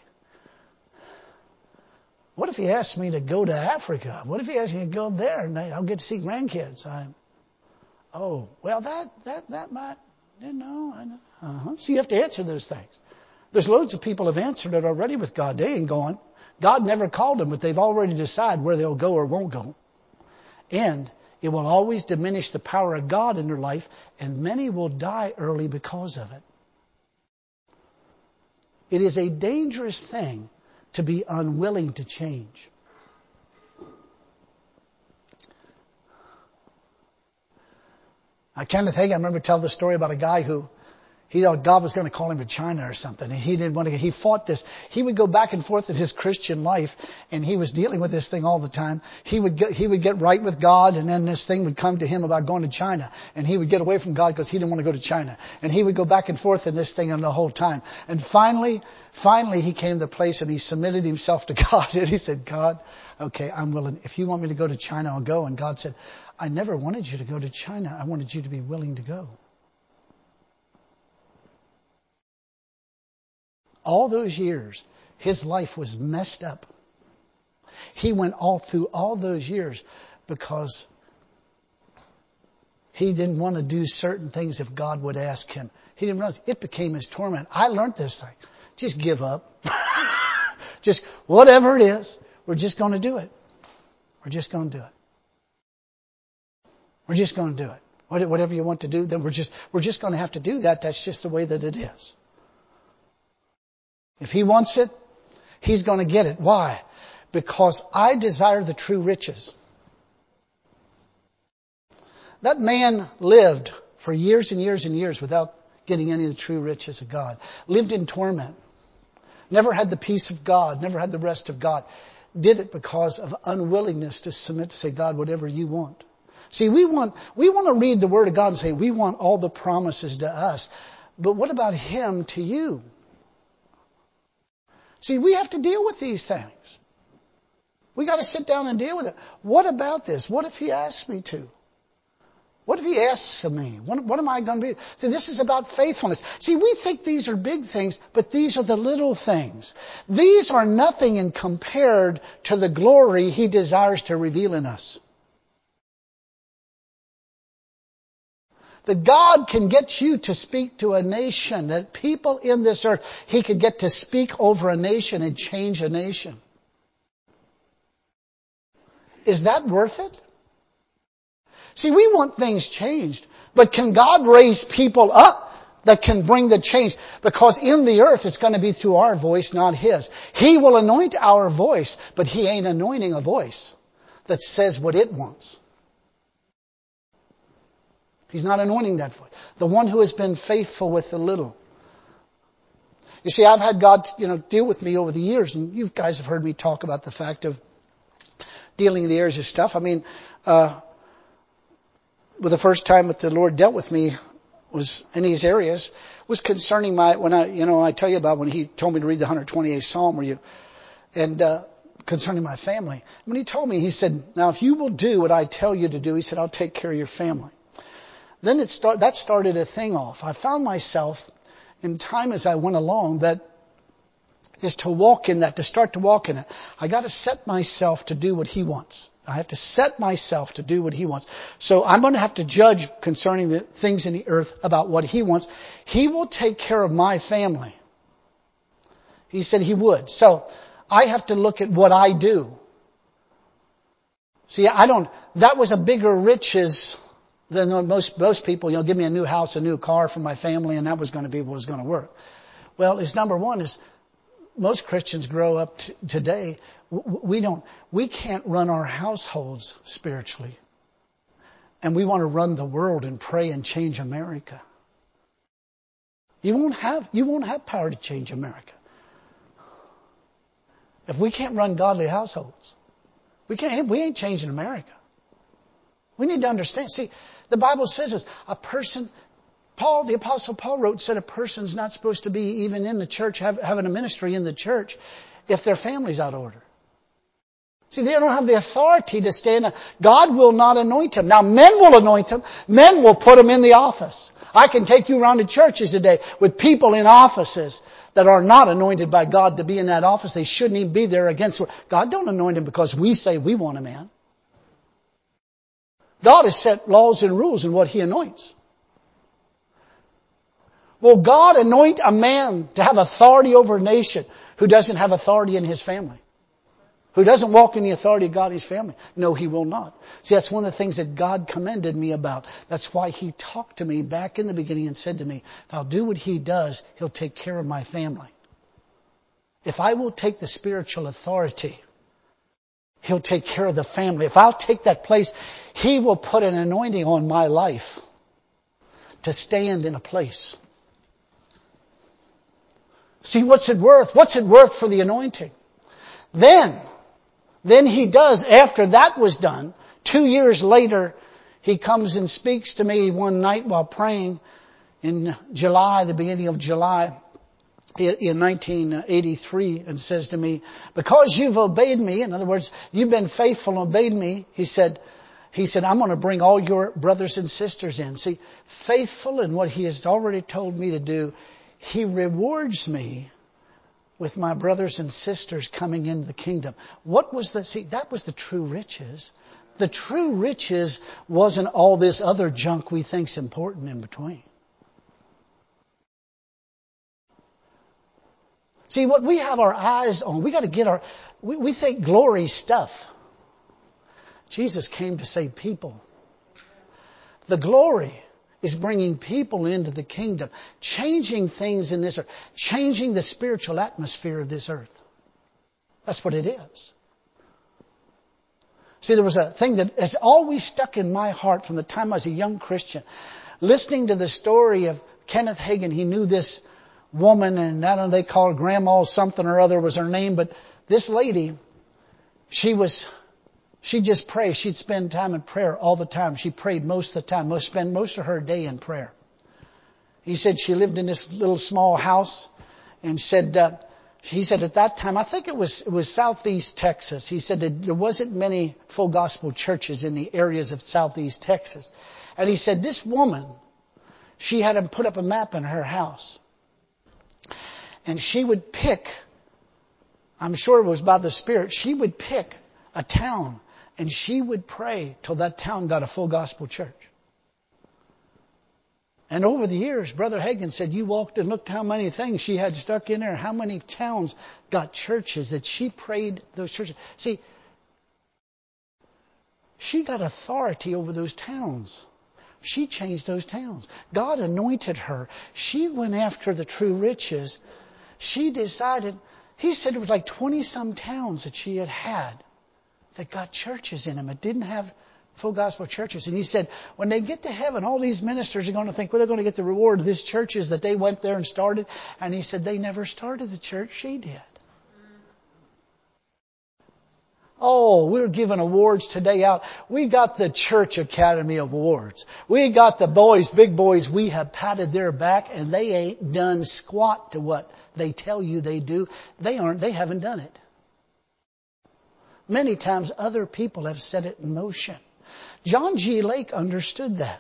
What if He asks me to go to Africa? What if He asks me to go there and I'll get to see grandkids? I, oh, well, that, that, that might, you know, I know. Uh-huh. So you have to answer those things. There's loads of people have answered it already with God. They ain't going. God never called them, but they've already decided where they'll go or won't go. And it will always diminish the power of God in their life, and many will die early because of it. It is a dangerous thing to be unwilling to change. I kind of think I remember telling the story about a guy who he thought God was going to call him to China or something, and he didn't want to. He fought this. He would go back and forth in his Christian life, and he was dealing with this thing all the time. He would get, he would get right with God, and then this thing would come to him about going to China, and he would get away from God because he didn't want to go to China, and he would go back and forth in this thing the whole time. And finally, finally, he came to the place and he submitted himself to God, and he said, "God, okay, I'm willing. If you want me to go to China, I'll go." And God said, "I never wanted you to go to China. I wanted you to be willing to go." All those years, his life was messed up. He went all through all those years because he didn't want to do certain things if God would ask him. He didn't realize it became his torment. I learned this thing. Just give up. Just whatever it is, we're just going to do it. We're just going to do it. We're just going to do it. Whatever you want to do, then we're just we're just going to have to do that. That's just the way that it is. If He wants it, He's going to get it. Why? Because I desire the true riches. That man lived for years and years and years without getting any of the true riches of God. Lived in torment. Never had the peace of God. Never had the rest of God. Did it because of unwillingness to submit to say, "God, whatever you want." See, we want, we want to read the Word of God and say, we want all the promises to us. But what about Him to you? See, we have to deal with these things. We got to sit down and deal with it. What about this? What if He asks me to? What if he asks of me? What, what am I going to be? See, this is about faithfulness. See, we think these are big things, but these are the little things. These are nothing in compared to the glory he desires to reveal in us. That God can get you to speak to a nation, that people in this earth, he could get to speak over a nation and change a nation. Is that worth it? See, we want things changed, but can God raise people up that can bring the change? Because in the earth, it's going to be through our voice, not his. He will anoint our voice, but he ain't anointing a voice that says what it wants. He's not anointing that voice. The one who has been faithful with the little. You see, I've had God, you know, deal with me over the years, and you guys have heard me talk about the fact of dealing in the areas of stuff. I mean, uh, well, the first time that the Lord dealt with me was in these areas was concerning my, when I, you know, I tell you about when he told me to read the one hundred twenty-eighth Psalm, where you, and, uh, concerning my family. When he told me, he said, now if you will do what I tell you to do, he said, I'll take care of your family. Then it start, that started a thing off. I found myself in time as I went along that is to walk in that, to start to walk in it. I got to set myself to do what he wants. I have to set myself to do what he wants. So I'm going to have to judge concerning the things in the earth about what he wants. He will take care of my family. He said he would. So I have to look at what I do. See, I don't, that was a bigger riches than most, most people, you know, give me a new house, a new car for my family, and that was going to be what was going to work. Well, it's number one is most Christians grow up t- today. We don't, we can't run our households spiritually. And we want to run the world and pray and change America. You won't have, you won't have power to change America. If we can't run godly households, we can't, we ain't changing America. We need to understand. See, the Bible says this, a person, Paul, the Apostle Paul wrote, said a person's not supposed to be even in the church, have, having a ministry in the church, if their family's out of order. See, they don't have the authority to stand. God will not anoint them. Now, men will anoint them. Men will put them in the office. I can take you around to churches today with people in offices that are not anointed by God to be in that office. They shouldn't even be there against. God don't anoint them because we say we want a man. God has set laws and rules in what he anoints. Will God anoint a man to have authority over a nation who doesn't have authority in his family? Who doesn't walk in the authority of God in his family? No, he will not. See, that's one of the things that God commended me about. That's why he talked to me back in the beginning and said to me, if I'll do what he does, he'll take care of my family. If I will take the spiritual authority, he'll take care of the family. If I'll take that place, he will put an anointing on my life to stand in a place. See, what's it worth? What's it worth for the anointing? Then, then he does, after that was done, two years later, he comes and speaks to me one night while praying in July, the beginning of July, in nineteen eighty-three, and says to me, because you've obeyed me, in other words, you've been faithful and obeyed me, he said, he said, I'm going to bring all your brothers and sisters in. See, faithful in what he has already told me to do, he rewards me with my brothers and sisters coming into the kingdom. What was the, see, that was the true riches. The true riches wasn't all this other junk we think's important in between. See, what we have our eyes on, we got to get our, we, we think glory stuff. Jesus came to save people. The glory is bringing people into the kingdom, changing things in this earth, changing the spiritual atmosphere of this earth. That's what it is. See, there was a thing that has always stuck in my heart from the time I was a young Christian. Listening to the story of Kenneth Hagin, he knew this woman, and I don't know, they call her Grandma something or other was her name, but this lady, she was, she just prayed. She'd spend time in prayer all the time. She prayed most of the time, most spend most of her day in prayer. He said she lived in this little small house, and said uh, he said at that time, I think it was, it was southeast Texas. He said that there wasn't many full gospel churches in the areas of southeast Texas. And he said this woman, she had him put up a map in her house. And she would pick, I'm sure it was by the Spirit, she would pick a town and she would pray till that town got a full gospel church. And over the years, Brother Hagin said, you walked and looked how many things she had stuck in there, how many towns got churches that she prayed those churches. See, she got authority over those towns. She changed those towns. God anointed her. She went after the true riches. She decided, he said it was like twenty some towns that she had had that got churches in them. It didn't have full gospel churches. And he said, when they get to heaven, all these ministers are going to think, well, they're going to get the reward of these churches that they went there and started. And he said, they never started the church. She did. Oh, we're giving awards today out. We got the Church Academy Awards. We got the boys, big boys. We have patted their back and they ain't done squat to what they tell you they do. They aren't, they haven't done it. Many times other people have set it in motion. John G. Lake understood that.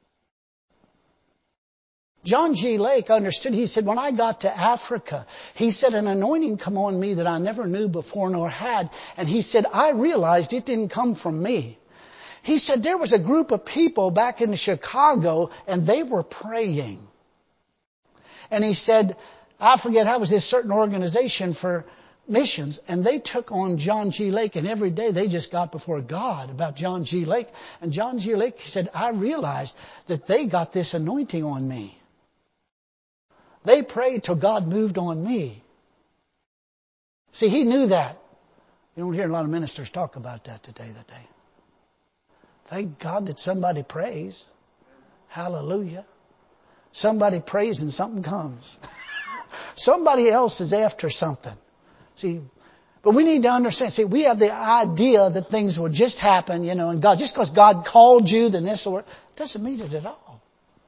John G. Lake understood. He said, when I got to Africa, he said, an anointing come on me that I never knew before nor had. And he said, I realized it didn't come from me. He said, there was a group of people back in Chicago and they were praying. And he said, I forget how it was this certain organization for missions, and they took on John G. Lake, and every day they just got before God about John G. Lake. And John G. Lake said, I realized that they got this anointing on me. They prayed till God moved on me. See, he knew that. You don't hear a lot of ministers talk about that today, that day. Thank God that somebody prays. Hallelujah. Somebody prays and something comes. Somebody else is after something. See, but we need to understand, see, we have the idea that things will just happen, you know, and God, just because God called you, then this or doesn't mean it at all.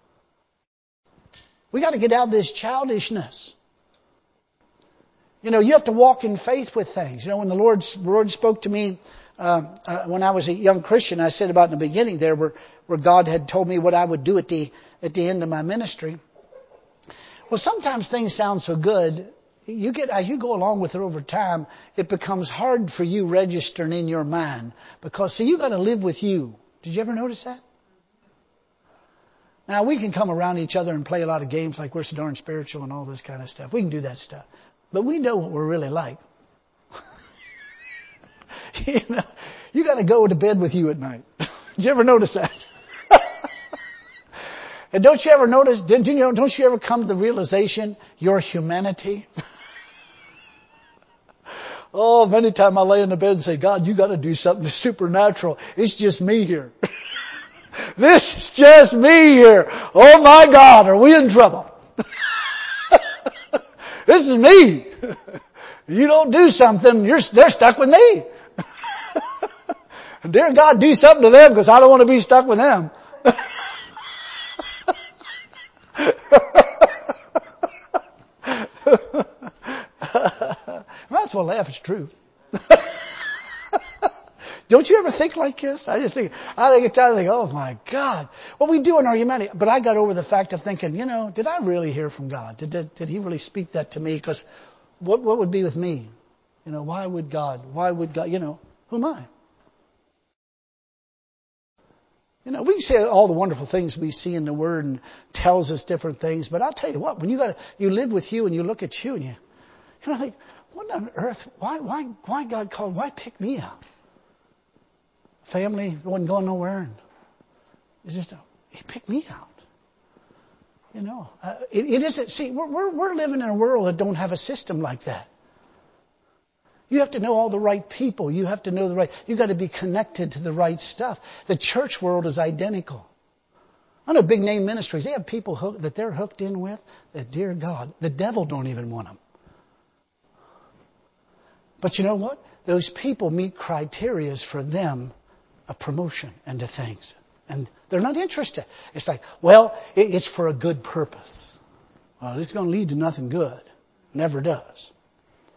We got to get out of this childishness. You know, you have to walk in faith with things. You know, when the Lord, the Lord spoke to me, uh, uh, when I was a young Christian, I said about in the beginning there where, where God had told me what I would do at the, at the end of my ministry. Well, sometimes things sound so good. You get, as you go along with it over time, it becomes hard for you registering in your mind. Because, see, you got to live with you. Did you ever notice that? Now, we can come around each other and play a lot of games like we're so darn spiritual and all this kind of stuff. We can do that stuff. But we know what we're really like. you know, you got to go to bed with you at night. Did you ever notice that? And don't you ever notice, did you know, don't you ever come to the realization your humanity? Oh, many times I lay in the bed and say, God, you got to do something supernatural. It's just me here. This is just me here. Oh my God, are we in trouble? This is me. You don't do something, you're, they're stuck with me. Dear God, do something to them because I don't want to be stuck with them. That's what laugh, it's true. Don't you ever think like this? I just think, I think, I think, oh my God, what we do in our humanity. But I got over the fact of thinking, you know, did I really hear from God? Did, did, did He really speak that to me? Because what, what would be with me? You know, why would God, why would God, you know, who am I? You know, we can say all the wonderful things we see in the Word and tells us different things. But I'll tell you what, when you got, you live with you and you look at you and you, you know, think, what on earth, why, why, why God called, why pick me out? Family wasn't going nowhere. And it's just, He picked me out. You know, uh, it, it isn't, see, we're, we're, we're living in a world that don't have a system like that. You have to know all the right people. You have to know the right, you got to be connected to the right stuff. The church world is identical. I know big name ministries, they have people hook, that they're hooked in with that, dear God, the devil don't even want them. But you know what? Those people meet criterias for them a promotion into things. And they're not interested. It's like, well, it's for a good purpose. Well, it's going to lead to nothing good. Never does.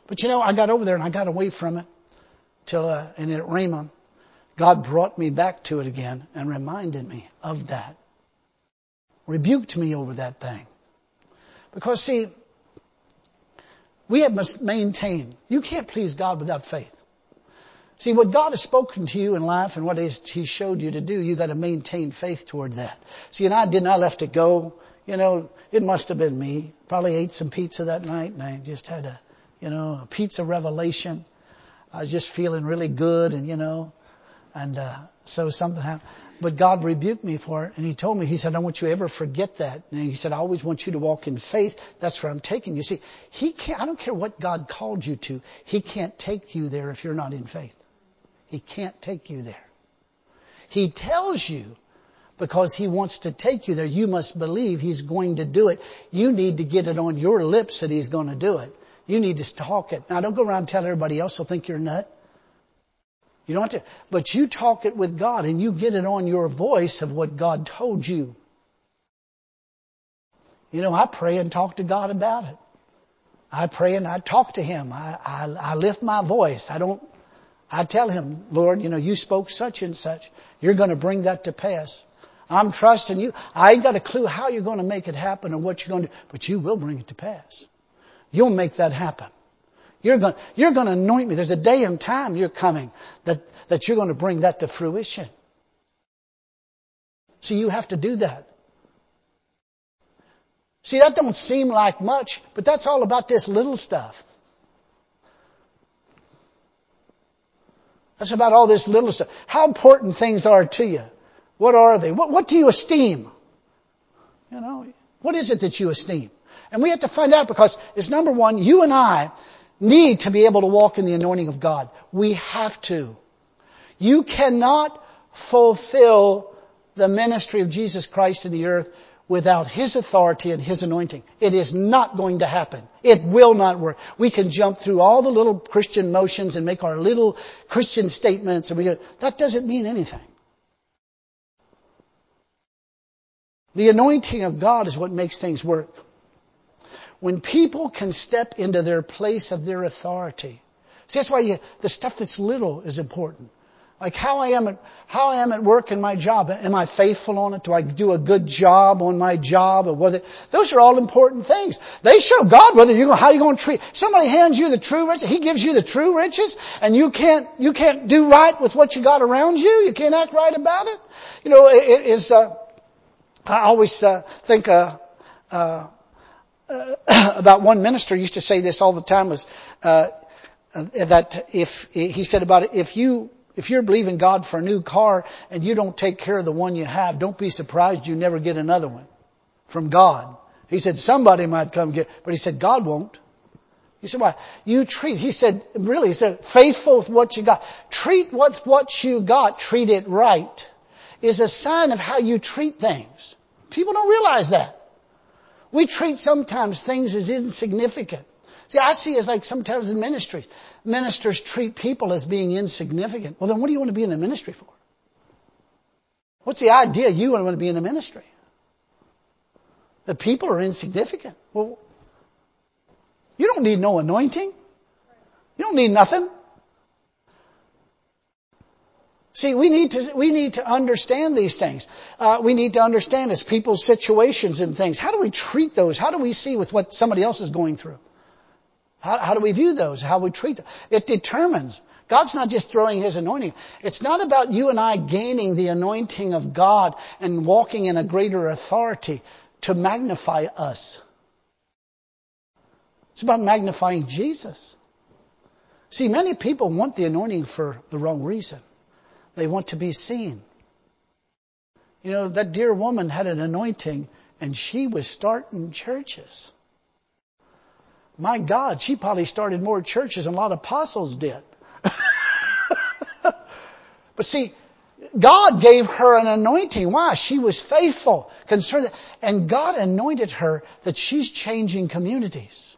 But you know, I got over there and I got away from it till, uh, and at Rhema, God brought me back to it again and reminded me of that. Rebuked me over that thing. Because see, we have must maintain. You can't please God without faith. See, what God has spoken to you in life and what He showed you to do, you got to maintain faith toward that. See, and I didn't. I left it go. You know, it must have been me. Probably ate some pizza that night and I just had a, you know, a pizza revelation. I was just feeling really good and, you know, and uh, so something happened. But God rebuked me for it and He told me, He said, I don't want you to ever forget that. And He said, I always want you to walk in faith. That's where I'm taking you. See, He can't, I don't care what God called you to. He can't take you there if you're not in faith. He can't take you there. He tells you because He wants to take you there. You must believe He's going to do it. You need to get it on your lips that He's going to do it. You need to talk it. Now don't go around and tell everybody else they'll think you're a nut. You don't have to, but you talk it with God and you get it on your voice of what God told you. You know, I pray and talk to God about it. I pray and I talk to Him. I, I, I lift my voice. I don't, I tell Him, Lord, you know, you spoke such and such. You're going to bring that to pass. I'm trusting you. I ain't got a clue how you're going to make it happen or what you're going to do, but you will bring it to pass. You'll make that happen. You're going, you're going to anoint me. There's a day and time you're coming that, that you're going to bring that to fruition. See, you have to do that. See, that don't seem like much, but that's all about this little stuff. That's about all this little stuff. How important things are to you. What are they? What, what do you esteem? You know, what is it that you esteem? And we have to find out because it's number one, you and I need to be able to walk in the anointing of God. We have to. You cannot fulfill the ministry of Jesus Christ in the earth without His authority and His anointing. It is not going to happen. It will not work. We can jump through all the little Christian motions and make our little Christian statements, and we go, that doesn't mean anything. The anointing of God is what makes things work. When people can step into their place of their authority. See, that's why you, the stuff that's little is important. Like how I am at, how I am at work in my job. Am I faithful on it? Do I do a good job on my job? Or whether, those are all important things. They show God whether you how you're going to treat. Somebody hands you the true riches. He gives you the true riches, and you can't you can't do right with what you got around you. You can't act right about it. You know, it, it is. Uh, I always uh, think. Uh, uh, Uh, about one minister used to say this all the time was uh, uh, that if he said about it, if you if you're believing God for a new car and you don't take care of the one you have, don't be surprised you never get another one from God. He said somebody might come get, but he said God won't. He said why? You treat. He said really. He said faithful with what you got. Treat what what you got. Treat it right. Is a sign of how you treat things. People don't realize that. We treat sometimes things as insignificant. See, I see it as like sometimes in ministries. Ministers treat people as being insignificant. Well, then what do you want to be in the ministry for? What's the idea you want to be in the ministry? That people are insignificant. Well, you don't need no anointing. You don't need nothing. See, we need to, we need to understand these things. Uh, we need to understand as people's situations and things. How do we treat those? How do we see with what somebody else is going through? How, how do we view those? How we treat them? It determines. God's not just throwing His anointing. It's not about you and I gaining the anointing of God and walking in a greater authority to magnify us. It's about magnifying Jesus. See, many people want the anointing for the wrong reason. They want to be seen. You know, that dear woman had an anointing and she was starting churches. My God, she probably started more churches than a lot of apostles did. But see, God gave her an anointing. Why? She was faithful, concerned, and God anointed her that she's changing communities.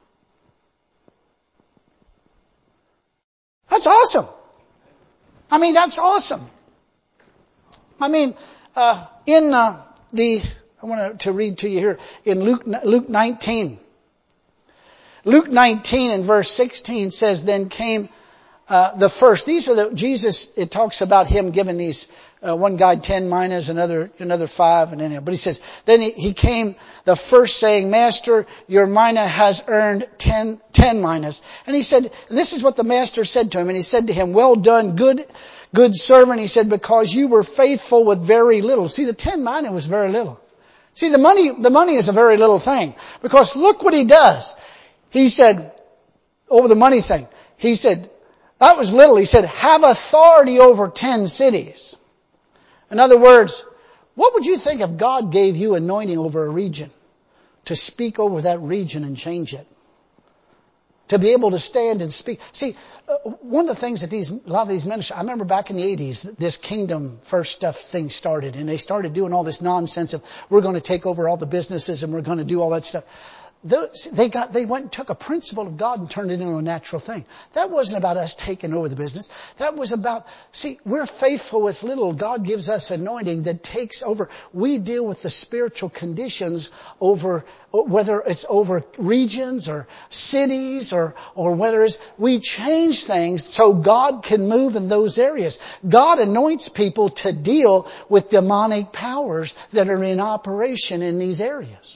That's awesome. I mean, that's awesome. I mean, uh, in uh, the, I want to read to you here, in Luke, Luke nineteen. Luke nineteen and verse sixteen says, then came uh, the first. These are the, Jesus, it talks about him giving these, uh, one guy ten minas, another, another five, and then, but he says, then he, he came the first saying, Master, your mina has earned ten, ten minas. And he said, and this is what the master said to him, and he said to him, well done, good, good servant. He said, because you were faithful with very little. See, the ten mina was very little. See, the money, the money is a very little thing. Because look what he does. He said, over the money thing, he said, that was little. He said, have authority over ten cities. In other words, what would you think if God gave you anointing over a region to speak over that region and change it? To be able to stand and speak. See, uh, one of the things that these, a lot of these ministers, I remember back in the eighties, this Kingdom First stuff thing started, and they started doing all this nonsense of, we're going to take over all the businesses and we're going to do all that stuff. Those, they got, they went and took a principle of God and turned it into a natural thing. That wasn't about us taking over the business. That was about, see, we're faithful with little. God gives us anointing that takes over. We deal with the spiritual conditions over, whether it's over regions or cities or, or whether it's, we change things so God can move in those areas. God anoints people to deal with demonic powers that are in operation in these areas.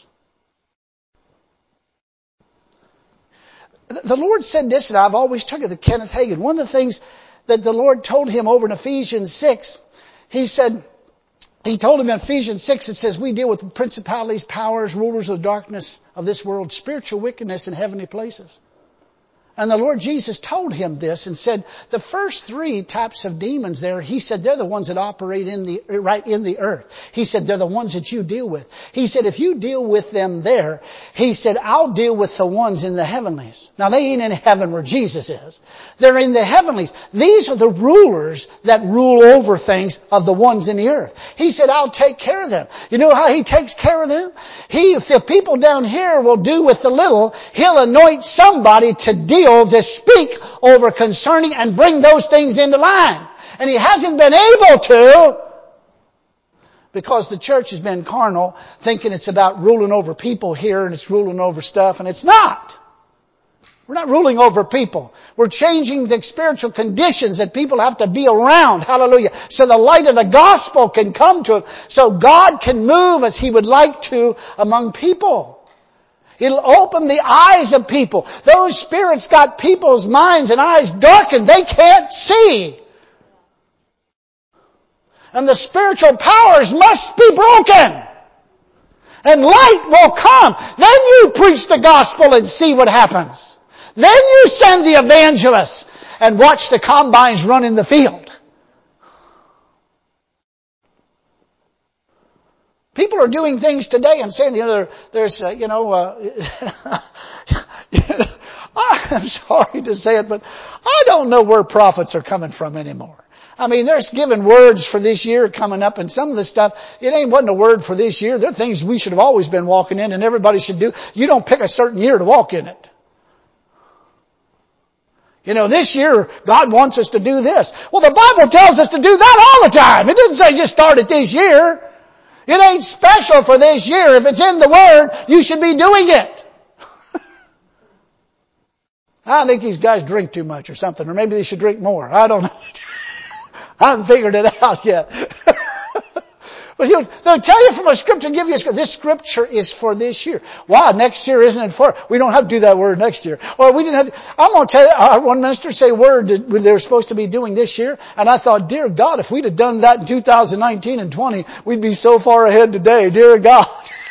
The Lord said this, and I've always took it to Kenneth Hagin. One of the things that the Lord told him over in Ephesians six, He said, He told him in Ephesians six, it says, we deal with principalities, powers, rulers of darkness of this world, spiritual wickedness in heavenly places. And the Lord Jesus told him this and said, the first three types of demons there, He said, they're the ones that operate in the, right in the earth. He said, they're the ones that you deal with. He said, if you deal with them there, He said, I'll deal with the ones in the heavenlies. Now they ain't in heaven where Jesus is. They're in the heavenlies. These are the rulers that rule over things of the ones in the earth. He said, I'll take care of them. You know how He takes care of them? He, if the people down here will do with the little, He'll anoint somebody to deal to speak over concerning and bring those things into line. And He hasn't been able to because the church has been carnal, thinking it's about ruling over people here and it's ruling over stuff, and it's not. We're not ruling over people. We're changing the spiritual conditions that people have to be around. Hallelujah. So the light of the gospel can come to them. So God can move as He would like to among people. It'll open the eyes of people. Those spirits got people's minds and eyes darkened. They can't see. And the spiritual powers must be broken. And light will come. Then you preach the gospel and see what happens. Then you send the evangelists and watch the combines run in the field. People are doing things today. I'm saying the other, there's, uh, you know, uh, I'm sorry to say it, but I don't know where prophets are coming from anymore. I mean, there's given words for this year coming up, and some of the stuff, it ain't wasn't a word for this year. They're things we should have always been walking in, and everybody should do. You don't pick a certain year to walk in it. You know, this year, God wants us to do this. Well, the Bible tells us to do that all the time. It doesn't say just start it this year. It ain't special for this year. If it's in the Word, you should be doing it. I think these guys drink too much or something, or maybe they should drink more. I don't know. I haven't figured it out yet. But he'll, they'll tell you from a scripture, give you a scripture. This scripture is for this year. Wow, next year isn't it for? We don't have to do that word next year. Or we didn't have to, I'm going to tell you, our one minister say word that they were supposed to be doing this year. And I thought, dear God, if we'd have done that in two thousand nineteen and twenty, we'd be so far ahead today. Dear God.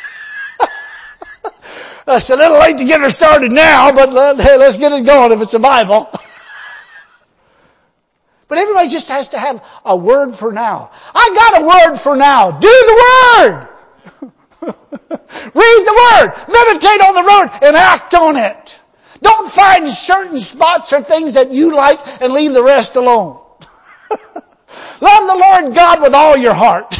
It's a little late to get her started now, but let, hey, let's get it going if it's a Bible. But everybody just has to have a word for now. I got a word for now. Do the Word. Read the Word. Meditate on the Word and act on it. Don't find certain spots or things that you like and leave the rest alone. Love the Lord God with all your heart.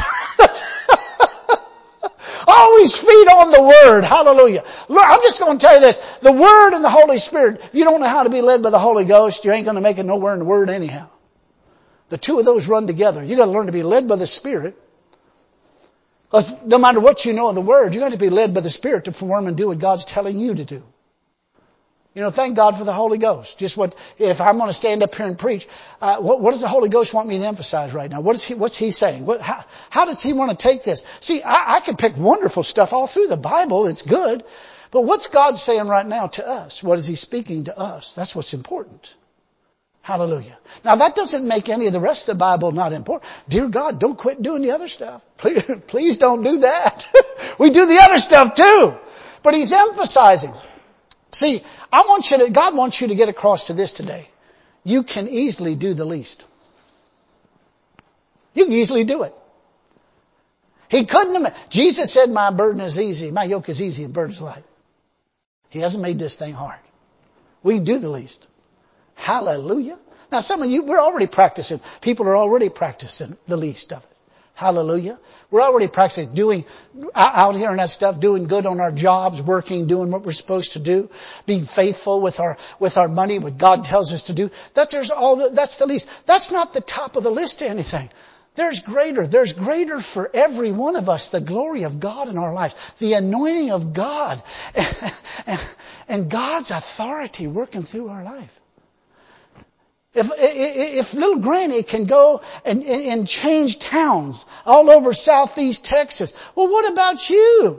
Always feed on the Word. Hallelujah. Look, I'm just going to tell you this. The Word and the Holy Spirit, if you don't know how to be led by the Holy Ghost, you ain't going to make it nowhere in the Word anyhow. The two of those run together. You got to learn to be led by the Spirit. Because no matter what you know of the Word, you got to be led by the Spirit to perform and do what God's telling you to do. You know, thank God for the Holy Ghost. Just what, if I'm going to stand up here and preach, uh, what, what does the Holy Ghost want me to emphasize right now? What is he, what's He saying? What, how, how does He want to take this? See, I, I can pick wonderful stuff all through the Bible. It's good. But what's God saying right now to us? What is He speaking to us? That's what's important. Hallelujah. Now that doesn't make any of the rest of the Bible not important. Dear God, don't quit doing the other stuff. Please, please don't do that. We do the other stuff too. But He's emphasizing. See, I want you to, God wants you to get across to this today. You can easily do the least. You can easily do it. He couldn't have, Jesus said, my burden is easy, my yoke is easy, and burden is light. He hasn't made this thing hard. We can do the least. Hallelujah. Now some of you, we're already practicing. People are already practicing the least of it. Hallelujah. We're already practicing doing, out here and that stuff, doing good on our jobs, working, doing what we're supposed to do, being faithful with our, with our money, what God tells us to do. That's, there's all the, that's the least. That's not the top of the list to anything. There's greater. There's greater for every one of us, the glory of God in our lives, the anointing of God, and, and God's authority working through our life. If, if, if little Granny can go and, and, and change towns all over southeast Texas, well, what about you?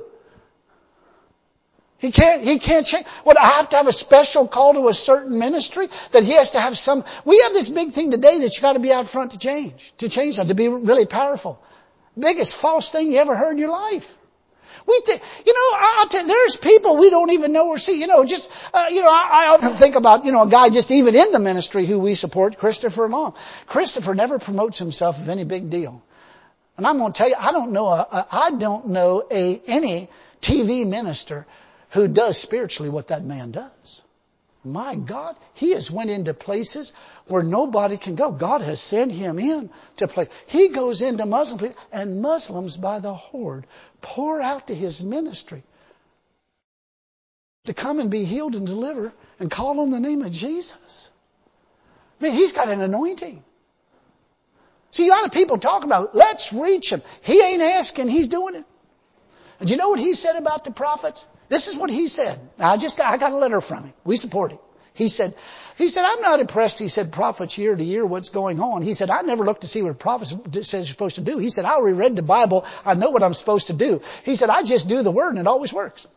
He can't, he can't change. What, I have to have a special call to a certain ministry that he has to have some, we have this big thing today that you got to be out front to change, to change them, to be really powerful. Biggest false thing you ever heard in your life. We think, you know, I, I tell, there's people we don't even know or see. You know, just, uh, you know, I, I often think about, you know, a guy just even in the ministry who we support, Christopher Long. Christopher never promotes himself of any big deal. And I'm going to tell you, I don't know, a, a, I don't know a, any T V minister who does spiritually what that man does. My God, he has went into places where nobody can go. God has sent him in to play. He goes into Muslim places, and Muslims by the horde pour out to his ministry to come and be healed and deliver and call on the name of Jesus. I mean, he's got an anointing. See, a lot of people talk about, let's reach him. He ain't asking, he's doing it. And you know what he said about the prophets? This is what he said. Now, I just got, I got a letter from him. We support him. He said, he said, I'm not impressed, he said, prophets year to year, what's going on. He said, I never looked to see what a prophet says you're supposed to do. He said, I already read the Bible. I know what I'm supposed to do. He said, I just do the word and it always works.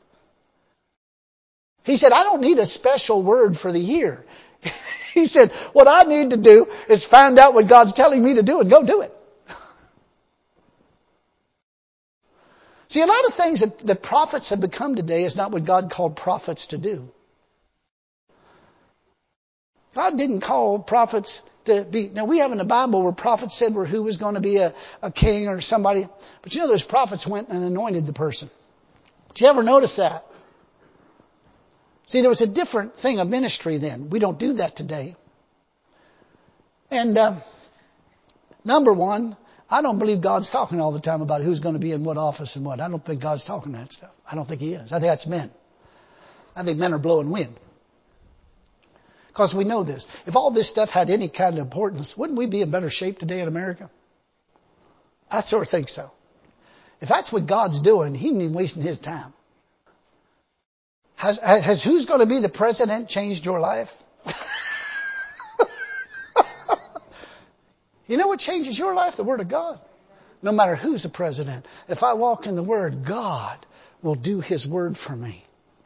He said, I don't need a special word for the year. He said, what I need to do is find out what God's telling me to do and go do it. See, a lot of things that the prophets have become today is not what God called prophets to do. God didn't call prophets to be... Now, we have in the Bible where prophets said were who was going to be a, a king or somebody. But you know, those prophets went and anointed the person. Did you ever notice that? See, there was a different thing of ministry then. We don't do that today. And uh, number one, I don't believe God's talking all the time about who's going to be in what office and what. I don't think God's talking that stuff. I don't think He is. I think that's men. I think men are blowing wind. Because we know this. If all this stuff had any kind of importance, wouldn't we be in better shape today in America? I sort of think so. If that's what God's doing, He ain't even wasting His time. Has, has who's going to be the president changed your life? You know what changes your life? The Word of God. No matter who's the president. If I walk in the Word, God will do His Word for me.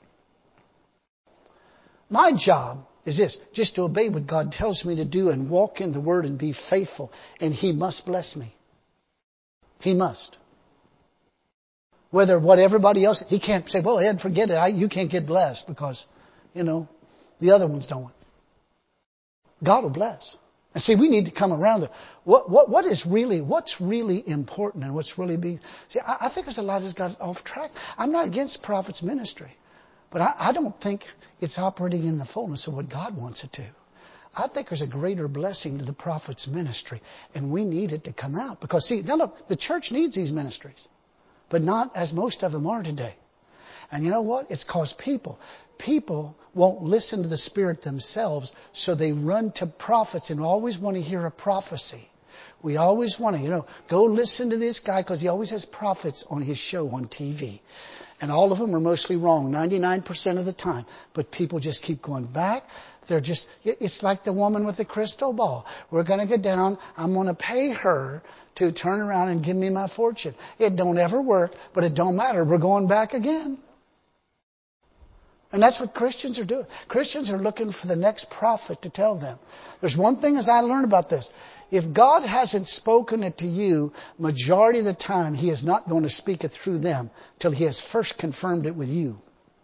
My job is this, just to obey what God tells me to do and walk in the Word and be faithful. And He must bless me. He must. Whether what everybody else, He can't say, well, Ed, forget it. I, you can't get blessed because, you know, the other ones don't. God will bless. And see, we need to come around the, what, what, what is really, what's really important and what's really being, see, I, I think there's a lot that's got off track. I'm not against prophet's ministry, but I, I don't think it's operating in the fullness of what God wants it to. I think there's a greater blessing to the prophet's ministry, and we need it to come out. Because see, now look, the church needs these ministries, but not as most of them are today. And you know what? It's caused people. People won't listen to the Spirit themselves, so they run to prophets and always want to hear a prophecy. We always want to, you know, go listen to this guy because he always has prophets on his show on T V. And all of them are mostly wrong, ninety-nine percent of the time. But people just keep going back. They're just, it's like the woman with the crystal ball. We're going to go down. I'm going to pay her to turn around and give me my fortune. It don't ever work, but it don't matter. We're going back again. And that's what Christians are doing. Christians are looking for the next prophet to tell them. There's one thing as I learned about this. If God hasn't spoken it to you, majority of the time, He is not going to speak it through them till He has first confirmed it with you.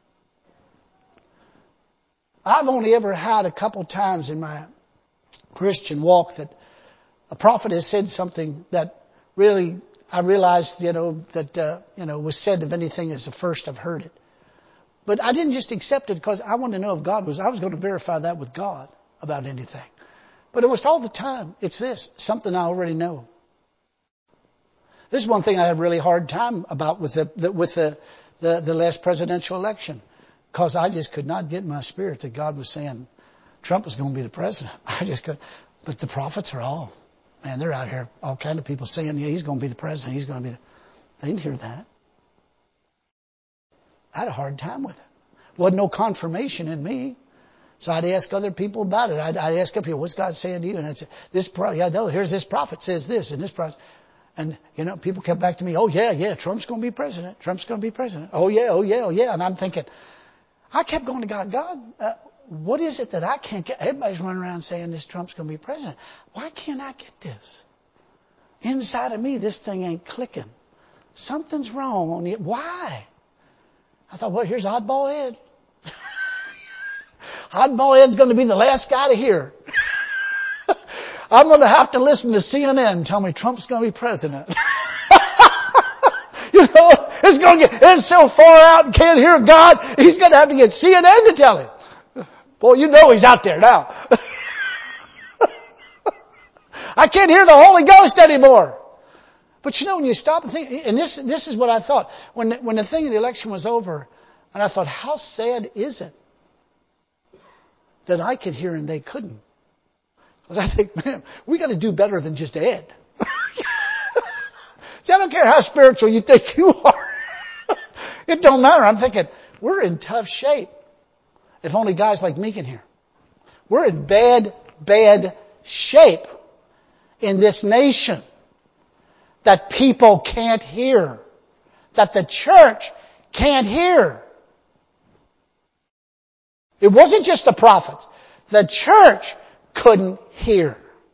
I've only ever had a couple times in my Christian walk that a prophet has said something that really, I realized, you know, that, uh, you know, was said, if anything, as the first I've heard it. But I didn't just accept it because I wanted to know if God was, I was going to verify that with God about anything. But almost all the time, it's this, something I already know. This is one thing I had a really hard time about with the, the with the, the, the last presidential election. Because I just could not get in my spirit that God was saying Trump was going to be the president. I just could. But the prophets are all, man, they're out here, all kind of people saying, yeah, he's going to be the president. He's going to be the, they didn't hear that. I had a hard time with it. Wasn't no confirmation in me. So I'd ask other people about it. I'd, I'd ask other people, what's God saying to you? And I'd say, this prophet, yeah, no, here's this prophet says this and this prophet. And, you know, people kept back to me, oh yeah, yeah, Trump's going to be president. Trump's going to be president. Oh yeah, oh yeah, oh yeah. And I'm thinking, I kept going to God, God, uh, what is it that I can't get? Everybody's running around saying this Trump's going to be president. Why can't I get this? Inside of me, this thing ain't clicking. Something's wrong on it. Why? I thought, well, here's Oddball Ed. Oddball Ed's going to be the last guy to hear. I'm going to have to listen to C N N tell me Trump's going to be president. You know, it's going to get, it's so far out and can't hear God, he's going to have to get C N N to tell him. Boy, you know he's out there now. I can't hear the Holy Ghost anymore. But you know, when you stop and think, and this, this is what I thought, when, when the thing of the election was over, and I thought, how sad is it that I could hear and they couldn't? Because I think, man, we got to do better than just Ed. See, I don't care how spiritual you think you are. It don't matter. I'm thinking, we're in tough shape. If only guys like me can hear. We're in bad, bad shape in this nation that people can't hear. That the church can't hear. It wasn't just the prophets. The church couldn't hear.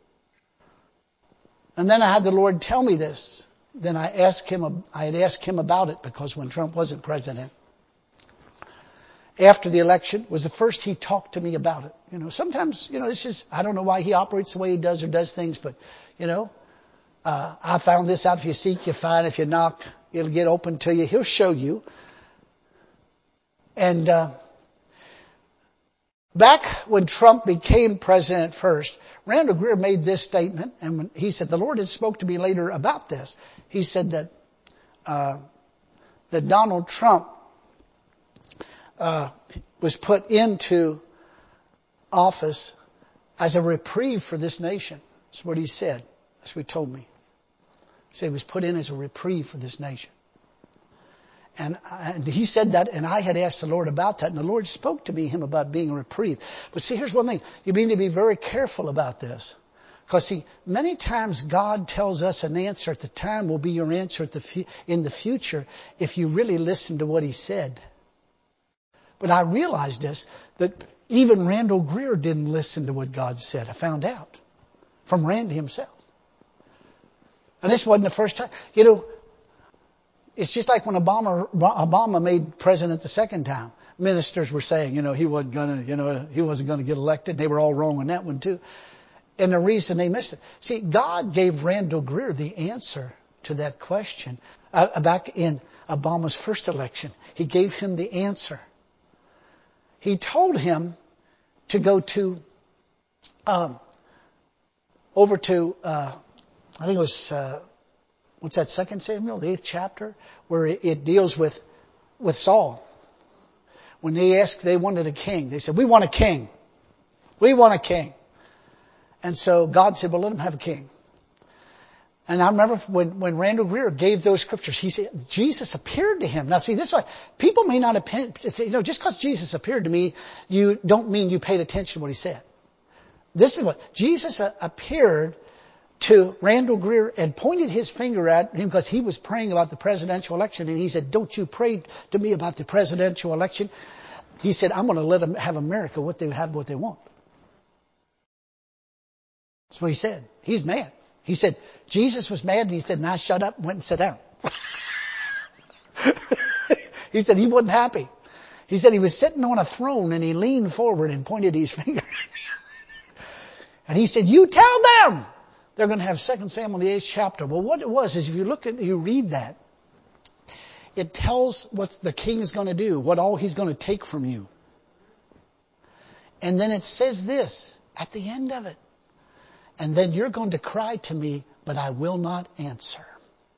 And then I had the Lord tell me this. Then I asked him, I had asked him about it because when Trump wasn't president, after the election was the first he talked to me about it. You know, sometimes, you know, this is, I don't know why he operates the way he does or does things, but, you know, uh, I found this out. If you seek, you find. If you knock, it'll get open to you. He'll show you. And, uh, back when Trump became president first, Randall Greer made this statement, and when he said, the Lord had spoke to me later about this. He said that, uh, that Donald Trump, uh, was put into office as a reprieve for this nation. That's what he said. That's what he told me. He said he was put in as a reprieve for this nation. And, and he said that, and I had asked the Lord about that, and the Lord spoke to me, him about being a reprieve. But see, here's one thing. You need to be very careful about this. Because see, many times God tells us an answer at the time will be your answer at the fu- in the future if you really listen to what He said. But I realized this, that even Randall Greer didn't listen to what God said. I found out from Randy himself. And this wasn't the first time. You know, it's just like when Obama, Obama made president the second time. Ministers were saying, you know, he wasn't going to, you know, he wasn't going to get elected. They were all wrong on that one too. And the reason they missed it. See, God gave Randall Greer the answer to that question. Uh, back in Obama's first election, He gave him the answer. He told him to go to, um, over to, uh, I think it was, uh, what's that, Second Samuel, the eighth chapter, where it, it deals with, with Saul. When they asked, they wanted a king. They said, we want a king. We want a king. And so God said, well, let him have a king. And I remember when, when Randall Greer gave those scriptures, he said, Jesus appeared to him. Now see, this is why people may not have, you know, just because Jesus appeared to me, you don't mean you paid attention to what he said. This is what, Jesus appeared to Randall Greer and pointed his finger at him because he was praying about the presidential election. And he said, don't you pray to me about the presidential election. He said, I'm going to let them have America what they have, what they want. That's what he said. He's mad. He said, Jesus was mad, and he said, now shut up and went and sit down. He said he wasn't happy. He said he was sitting on a throne and he leaned forward and pointed his finger. And he said, you tell them they're going to have Second Samuel, the eighth chapter. Well, what it was is if you look at, you read that, it tells what the king is going to do, what all he's going to take from you. And then it says this at the end of it. And then you're going to cry to me, but I will not answer.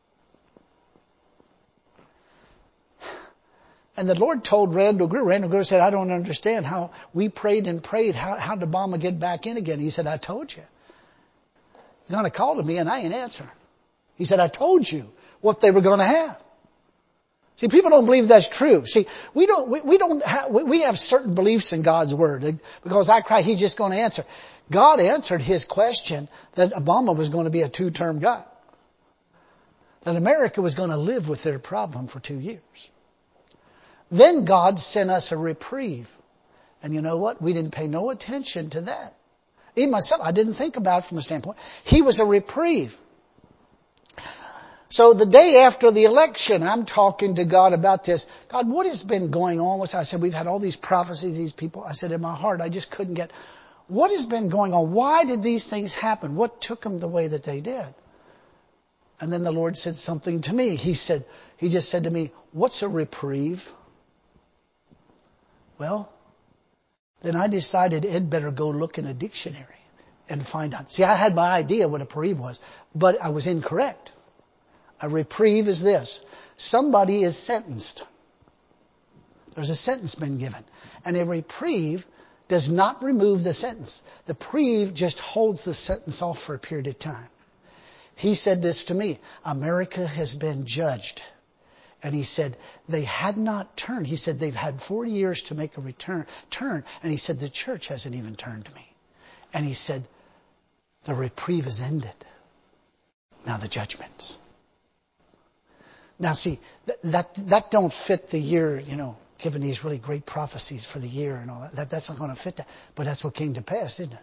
And the Lord told Randall Greer, Randall Greer said, I don't understand how we prayed and prayed. How, how did Obama get back in again? He said, I told you. You're going to call to me and I ain't answering. He said, I told you what they were going to have. See, people don't believe that's true. See, we don't, we, we don't have, we, we have certain beliefs in God's word. Because I cry, he's just going to answer. God answered his question that Obama was going to be a two-term guy. That America was going to live with their problem for two years. Then God sent us a reprieve. And you know what? We didn't pay no attention to that. Even myself, I didn't think about it from a standpoint. He was a reprieve. So the day after the election, I'm talking to God about this. God, what has been going on with us? I said, we've had all these prophecies, these people. I said, in my heart, I just couldn't get, what has been going on? Why did these things happen? What took them the way that they did? And then the Lord said something to me. He said, he just said to me, what's a reprieve? Well, then I decided Ed better go look in a dictionary and find out. See, I had my idea what a reprieve was, but I was incorrect. A reprieve is this. Somebody is sentenced. There's a sentence been given. And a reprieve does not remove the sentence. The reprieve just holds the sentence off for a period of time. He said this to me. America has been judged. And he said, they had not turned. He said, they've had forty years to make a return, turn. And he said, the church hasn't even turned to me. And he said, the reprieve is ended. Now the judgments. Now see, that, that, that don't fit the year, you know, given these really great prophecies for the year and all that. that that's not going to fit that. But that's what came to pass, didn't it?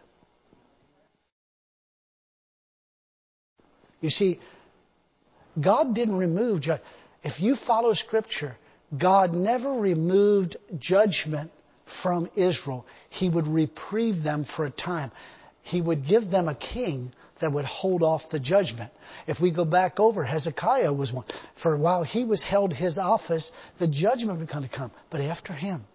You see, God didn't remove judgment. If you follow Scripture, God never removed judgment from Israel. He would reprieve them for a time. He would give them a king that would hold off the judgment. If we go back over, Hezekiah was one. For a while he was held his office, the judgment was going to come. But after him,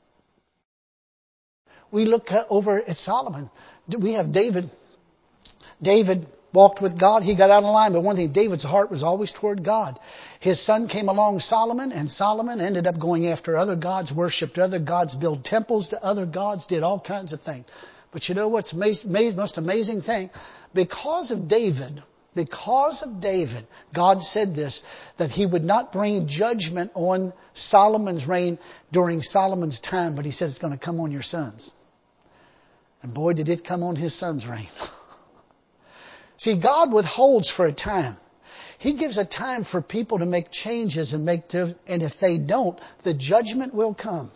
we look over at Solomon. We have David. David walked with God. He got out of line. But one thing, David's heart was always toward God. His son came along, Solomon, and Solomon ended up going after other gods, worshipped other gods, built temples to other gods, did all kinds of things. But you know what's the most amazing thing? Because of David, because of David, God said this, that he would not bring judgment on Solomon's reign during Solomon's time, but he said it's going to come on your sons. And boy, did it come on his son's reign. See, God withholds for a time. He gives a time for people to make changes and make, to, and if they don't, the judgment will come.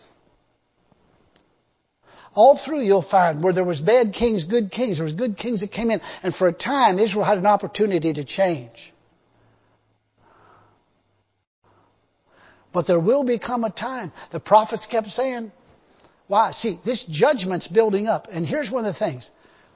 All through you'll find where there was bad kings, good kings. There was good kings that came in. And for a time, Israel had an opportunity to change. But there will become a time. The prophets kept saying, why? See, this judgment's building up. And here's one of the things.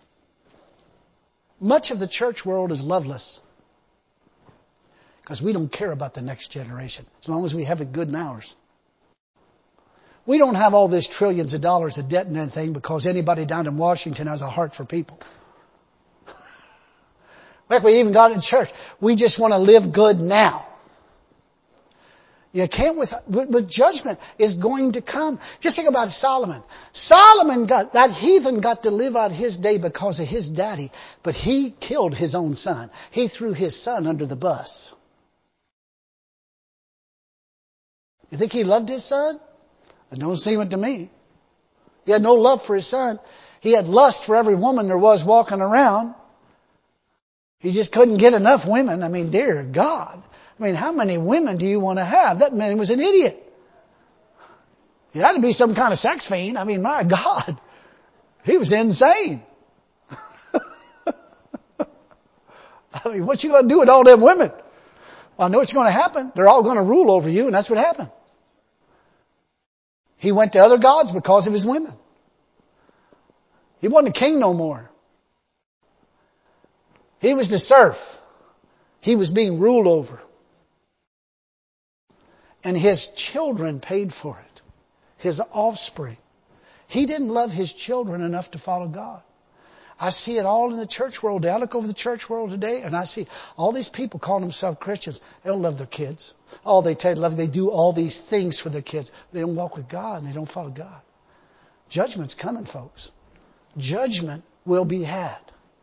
Much of the church world is loveless. Because we don't care about the next generation. As long as we have it good in ours. We don't have all this trillions of dollars of debt and anything because anybody down in Washington has a heart for people. Like we even got in church. We just want to live good now. You can't with, with, with judgment is going to come. Just think about Solomon. Solomon got, that heathen got to live out his day because of his daddy, but he killed his own son. He threw his son under the bus. You think he loved his son? It don't seem it to me. He had no love for his son. He had lust for every woman there was walking around. He just couldn't get enough women. I mean, dear God. I mean, how many women do you want to have? That man was an idiot. He had to be some kind of sex fiend. I mean, my God. He was insane. I mean, what you going to do with all them women? Well, I know what's going to happen. They're all going to rule over you, and that's what happened. He went to other gods because of his women. He wasn't a king no more. He was the serf. He was being ruled over. And his children paid for it. His offspring. He didn't love his children enough to follow God. I see it all in the church world. I look over the church world today and I see all these people calling themselves Christians. They don't love their kids. Oh, they tell love. They do all these things for their kids. They don't walk with God and they don't follow God. Judgment's coming, folks. Judgment will be had.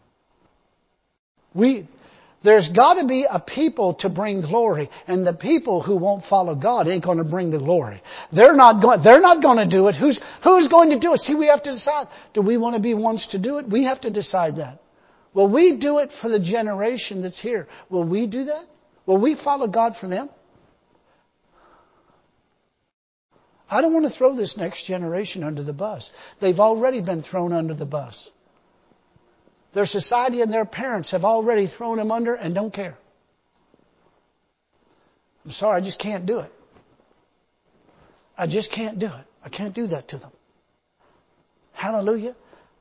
We, there's got to be a people to bring glory, and the people who won't follow God ain't going to bring the glory. They're not going. They're not going to do it. Who's who's going to do it? See, we have to decide. Do we want to be ones to do it? We have to decide that. Will we do it for the generation that's here? Will we do that? Will we follow God for them? I don't want to throw this next generation under the bus. They've already been thrown under the bus. Their society and their parents have already thrown them under and don't care. I'm sorry, I just can't do it. I just can't do it. I can't do that to them. Hallelujah.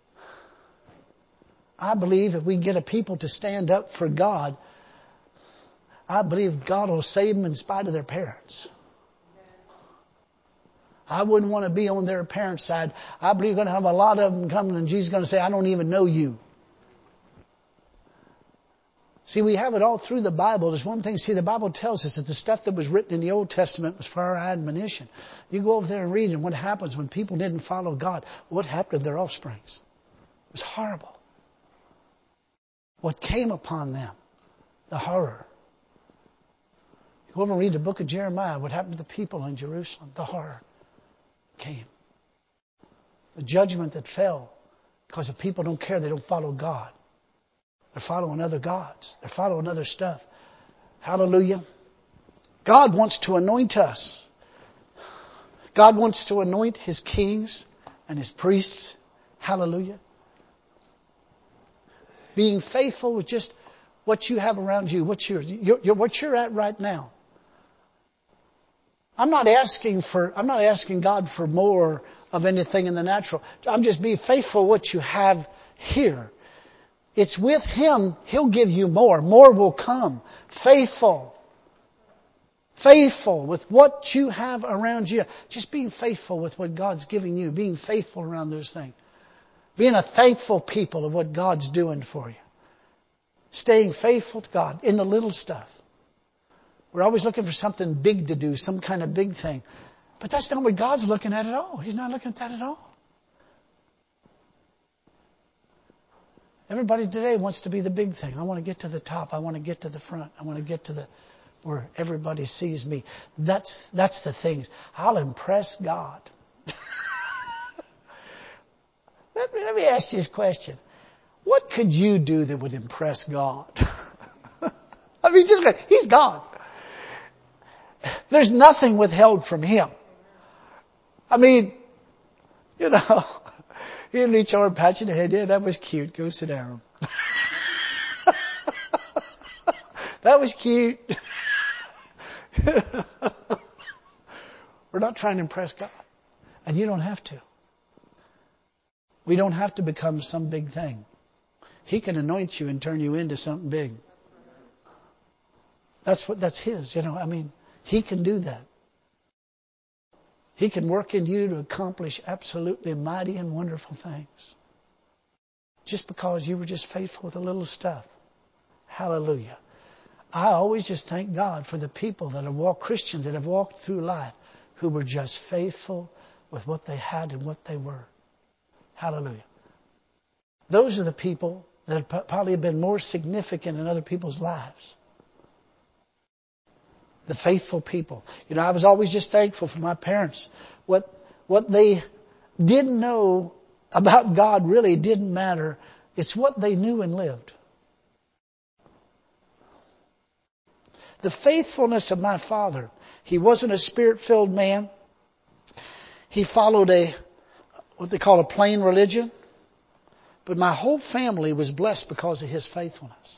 I believe if we get a people to stand up for God, I believe God will save them in spite of their parents. I wouldn't want to be on their parents' side. I believe we're going to have a lot of them coming and Jesus is going to say, I don't even know you. See, we have it all through the Bible. There's one thing, see, the Bible tells us that the stuff that was written in the Old Testament was for our admonition. You go over there and read, and what happens when people didn't follow God? What happened to their offsprings? It was horrible. What came upon them? The horror. You go over and read the book of Jeremiah. What happened to the people in Jerusalem? The horror came. The judgment that fell because the people don't care. They don't follow God. They're following other gods. They're following other stuff. Hallelujah. God wants to anoint us. God wants to anoint His kings and His priests. Hallelujah. Being faithful with just what you have around you, what you're, you're, you're, what you're at right now. I'm not asking for, I'm not asking God for more of anything in the natural. I'm just being faithful what you have here. It's with Him, He'll give you more. More will come. Faithful. Faithful with what you have around you. Just being faithful with what God's giving you. Being faithful around those things. Being a thankful people of what God's doing for you. Staying faithful to God in the little stuff. We're always looking for something big to do, some kind of big thing. But that's not what God's looking at at all. He's not looking at that at all. Everybody today wants to be the big thing. I want to get to the top. I want to get to the front. I want to get to the where everybody sees me. That's that's the things. I'll impress God. let, me, let me ask you this question. What could you do that would impress God? I mean, just He's God. There's nothing withheld from Him. I mean, you know, He'll reach over and pat you in the head. Yeah, that was cute. Go sit down. That was cute. We're not trying to impress God. And you don't have to. We don't have to become some big thing. He can anoint you and turn you into something big. That's what, that's His, you know, I mean, He can do that. He can work in you to accomplish absolutely mighty and wonderful things. Just because you were just faithful with a little stuff. Hallelujah. I always just thank God for the people that have walked, Christians that have walked through life who were just faithful with what they had and what they were. Hallelujah. Those are the people that have probably been more significant in other people's lives. The faithful people. You know, I was always just thankful for my parents. What, what they didn't know about God really didn't matter. It's what they knew and lived. The faithfulness of my father. He wasn't a spirit-filled man. He followed a, what they call a plain religion. But my whole family was blessed because of his faithfulness.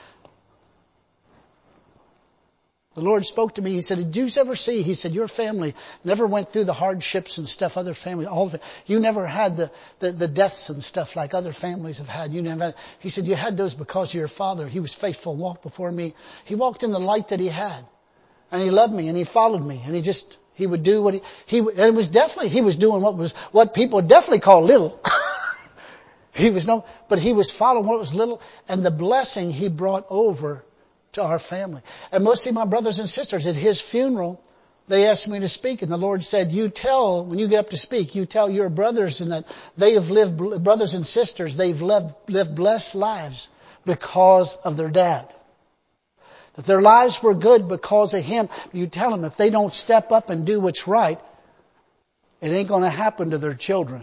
The Lord spoke to me. He said, did you ever see? He said, your family never went through the hardships and stuff other families, all of it. You never had the, the, the deaths and stuff like other families have had. You never had. He said, you had those because of your father. He was faithful and walked before me. He walked in the light that he had. And he loved me and he followed me. And he just, he would do what he, he, and it was definitely, he was doing what was, what people definitely call little. He was no, but he was following what was little, and the blessing he brought over to our family. And mostly my brothers and sisters at his funeral, they asked me to speak, and the Lord said, you tell, when you get up to speak, you tell your brothers and that they have lived, brothers and sisters, they've lived, lived blessed lives because of their dad. That their lives were good because of him. You tell them if they don't step up and do what's right, it ain't going to happen to their children.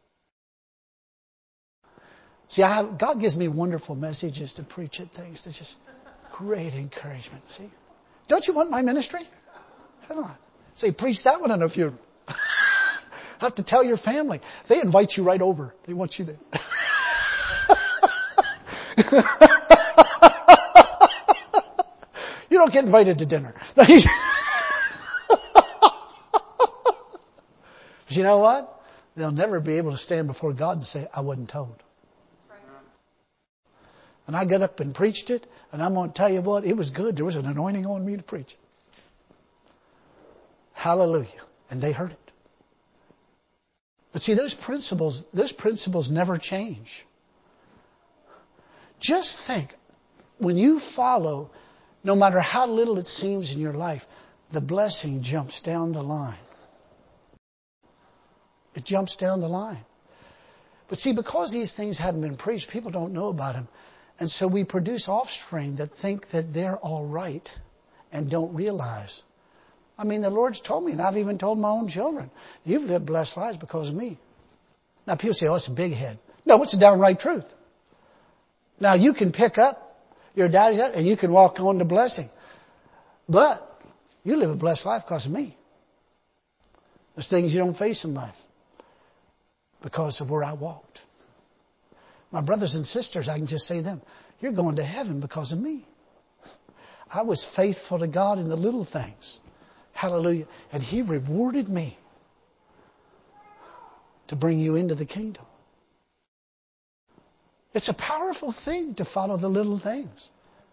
See, I have, God gives me wonderful messages to preach at things to just great encouragement. See, don't you want my ministry? Come on, say preach that one in a funeral. Have to tell your family. They invite you right over. They want you there. You don't get invited to dinner. But you know what? They'll never be able to stand before God and say, I wasn't told. And I got up and preached it, and I'm going to tell you what, it was good. There was an anointing on me to preach it. Hallelujah. And they heard it. But see, those principles, those principles never change. Just think, when you follow, no matter how little it seems in your life, the blessing jumps down the line. It jumps down the line. But see, because these things haven't been preached, people don't know about them. And so we produce offspring that think that they're all right and don't realize. I mean, the Lord's told me, and I've even told my own children, you've lived blessed lives because of me. Now people say, oh, it's a big head. No, it's a downright truth. Now you can pick up your daddy's head and you can walk on to blessing. But you live a blessed life because of me. There's things you don't face in life because of where I walked. My brothers and sisters, I can just say to them, you're going to heaven because of me. I was faithful to God in the little things. Hallelujah. And He rewarded me to bring you into the kingdom. It's a powerful thing to follow the little things.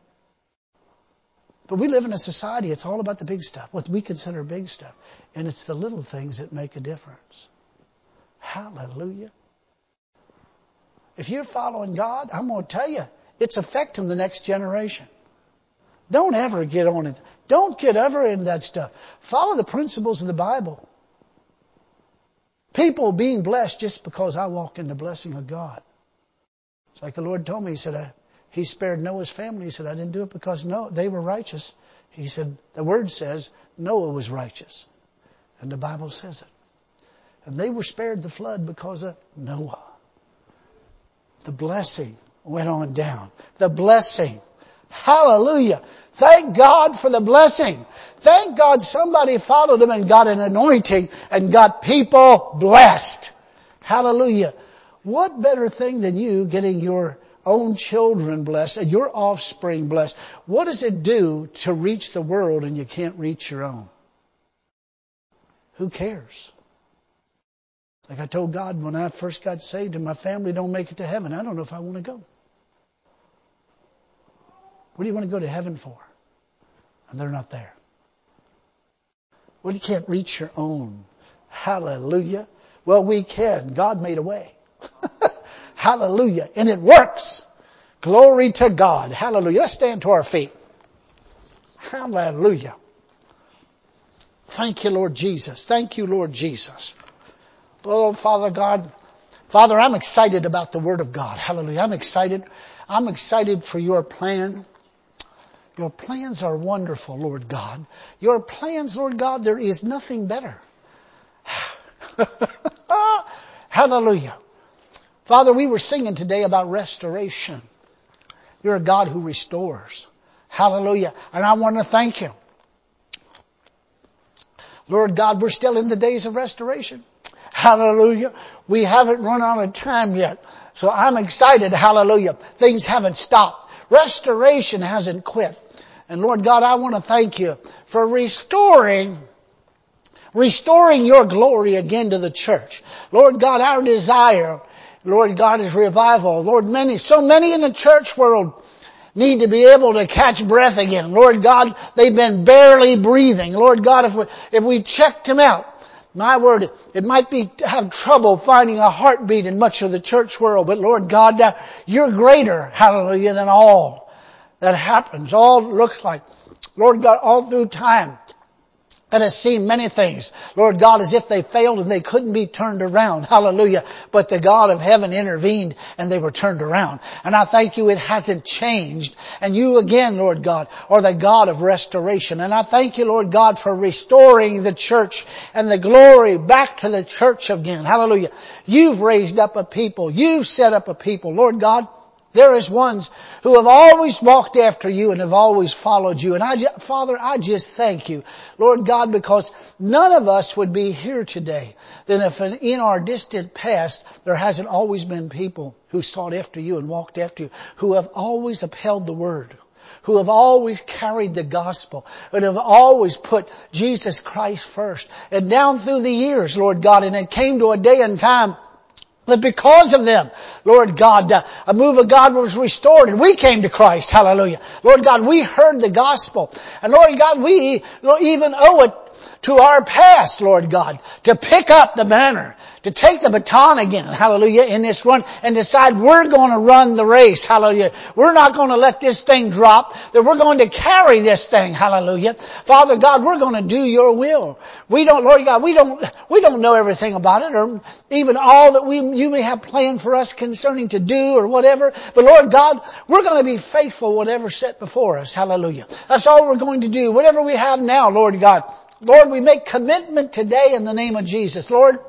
But we live in a society, it's all about the big stuff, what we consider big stuff. And it's the little things that make a difference. Hallelujah. If you're following God, I'm going to tell you, it's affecting the next generation. Don't ever get on it. Don't get ever into that stuff. Follow the principles of the Bible. People being blessed just because I walk in the blessing of God. It's like the Lord told me, He said, I, He spared Noah's family. He said, I didn't do it because Noah, they were righteous. He said, the Word says Noah was righteous. And the Bible says it. And they were spared the flood because of Noah. The blessing went on down. The blessing. Hallelujah. Thank God for the blessing. Thank God somebody followed him and got an anointing and got people blessed. Hallelujah. What better thing than you getting your own children blessed and your offspring blessed? What does it do to reach the world and you can't reach your own? Who cares? Like I told God when I first got saved and my family don't make it to heaven, I don't know if I want to go. What do you want to go to heaven for? And they're not there. Well, you can't reach your own. Hallelujah. Well, we can. God made a way. Hallelujah. And it works. Glory to God. Hallelujah. Let's stand to our feet. Hallelujah. Thank you, Lord Jesus. Thank you, Lord Jesus. Oh, Father God. Father, I'm excited about the Word of God. Hallelujah. I'm excited. I'm excited for your plan. Your plans are wonderful, Lord God. Your plans, Lord God, there is nothing better. Hallelujah. Father, we were singing today about restoration. You're a God who restores. Hallelujah. And I want to thank you. Lord God, we're still in the days of restoration. Hallelujah. We haven't run out of time yet. So I'm excited. Hallelujah. Things haven't stopped. Restoration hasn't quit. And Lord God, I want to thank you for restoring, restoring your glory again to the church. Lord God, our desire, Lord God, is revival. Lord, many, so many in the church world need to be able to catch breath again. Lord God, they've been barely breathing. Lord God, if we, if we checked them out, my word, it might be have trouble finding a heartbeat in much of the church world. But Lord God, uh, you're greater, hallelujah, than all that happens. All looks like, Lord God, all through time. And has seen many things, Lord God, as if they failed and they couldn't be turned around. Hallelujah. But the God of heaven intervened and they were turned around. And I thank you it hasn't changed. And you again, Lord God, are the God of restoration. And I thank you, Lord God, for restoring the church and the glory back to the church again. Hallelujah. You've raised up a people. You've set up a people, Lord God. There is ones who have always walked after you and have always followed you. And I, Father, I just thank you, Lord God, because none of us would be here today than if in our distant past there hasn't always been people who sought after you and walked after you, who have always upheld the word, who have always carried the gospel, and have always put Jesus Christ first. And down through the years, Lord God, and it came to a day and time that because of them, Lord God, uh, a move of God was restored and we came to Christ. Hallelujah. Lord God, we heard the gospel. And Lord God, we even owe it to our past, Lord God, to pick up the banner, to take the baton again, hallelujah, in this run and decide we're going to run the race, hallelujah. We're not going to let this thing drop, that we're going to carry this thing, hallelujah. Father God, we're going to do your will. We don't, Lord God, we don't, we don't know everything about it or even all that we, you may have planned for us concerning to do or whatever. But Lord God, we're going to be faithful whatever's set before us, hallelujah. That's all we're going to do. Whatever we have now, Lord God. Lord, we make commitment today in the name of Jesus. Lord,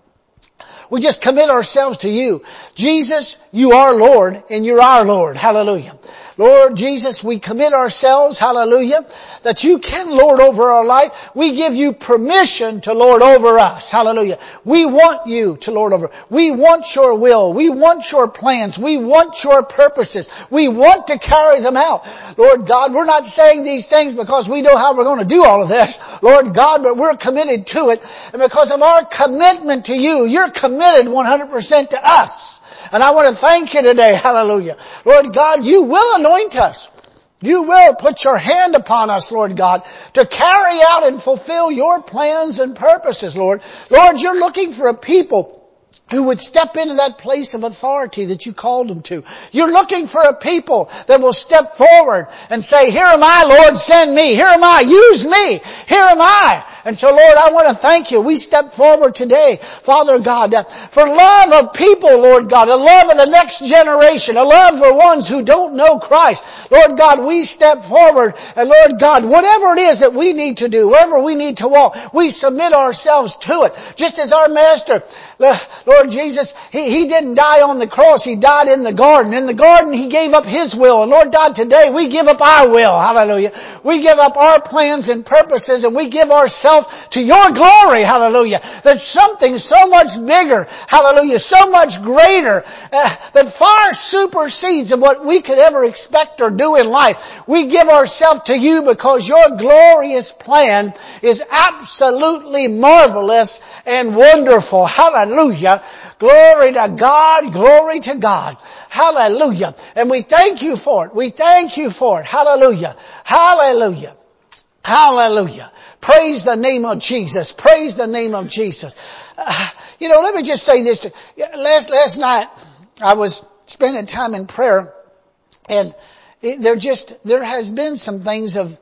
we just commit ourselves to you. Jesus, you are Lord and you're our Lord. Hallelujah. Lord Jesus, we commit ourselves, hallelujah, that you can lord over our life. We give you permission to lord over us. Hallelujah. We want you to lord over. We want your will. We want your plans. We want your purposes. We want to carry them out. Lord God, we're not saying these things because we know how we're going to do all of this, Lord God, but we're committed to it. And because of our commitment to you, you're committed one hundred percent to us. And I want to thank you today, hallelujah. Lord God, you will anoint us. You will put your hand upon us, Lord God, to carry out and fulfill your plans and purposes, Lord. Lord, you're looking for a people who would step into that place of authority that you called them to. You're looking for a people that will step forward and say, here am I, Lord, send me. Here am I, use me. Here am I. And so, Lord, I want to thank you. We step forward today, Father God, uh, for love of people, Lord God, a love of the next generation, a love for ones who don't know Christ. Lord God, we step forward, and Lord God, whatever it is that we need to do, wherever we need to walk, we submit ourselves to it. Just as our Master, Lord Jesus, He, He didn't die on the cross, He died in the garden. In the garden, He gave up His will. And Lord God, today we give up our will. Hallelujah. We give up our plans and purposes, and we give ourselves to your glory, hallelujah. There's something so much bigger, hallelujah, so much greater, uh, that far supersedes of what we could ever expect or do in life. We give ourselves to you because your glorious plan is absolutely marvelous and wonderful. Hallelujah. Glory to God, glory to God. Hallelujah. And we thank you for it. We thank you for it. Hallelujah. Hallelujah. Hallelujah. Praise the name of Jesus. Praise the name of Jesus. Uh, you know, let me just say this. To, last, last night, I was spending time in prayer, and it, there just, there has been some things of,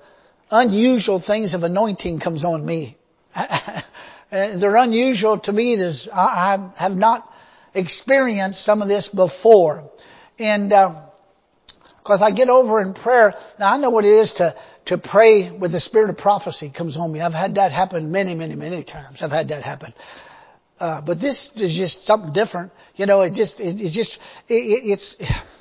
unusual things of anointing comes on me. They're unusual to me. There's, I, I have not experienced some of this before. And, uh, cause I get over in prayer. Now I know what it is to, to pray with the spirit of prophecy comes on me. I've had that happen many, many, many times. I've had that happen. Uh, but this is just something different. You know, it just, it, it's just, it, it's,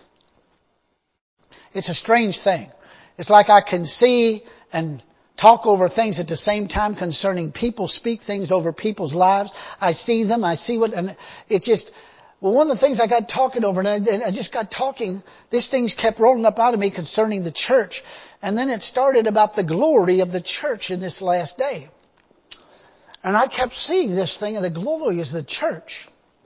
it's a strange thing. It's like I can see and talk over things at the same time concerning people, speak things over people's lives. I see them, I see what, and it just, well, one of the things I got talking over, and I, and I just got talking, this things kept rolling up out of me concerning the church. And then it started about the glory of the church in this last day. And I kept seeing this thing, and the glory is the church.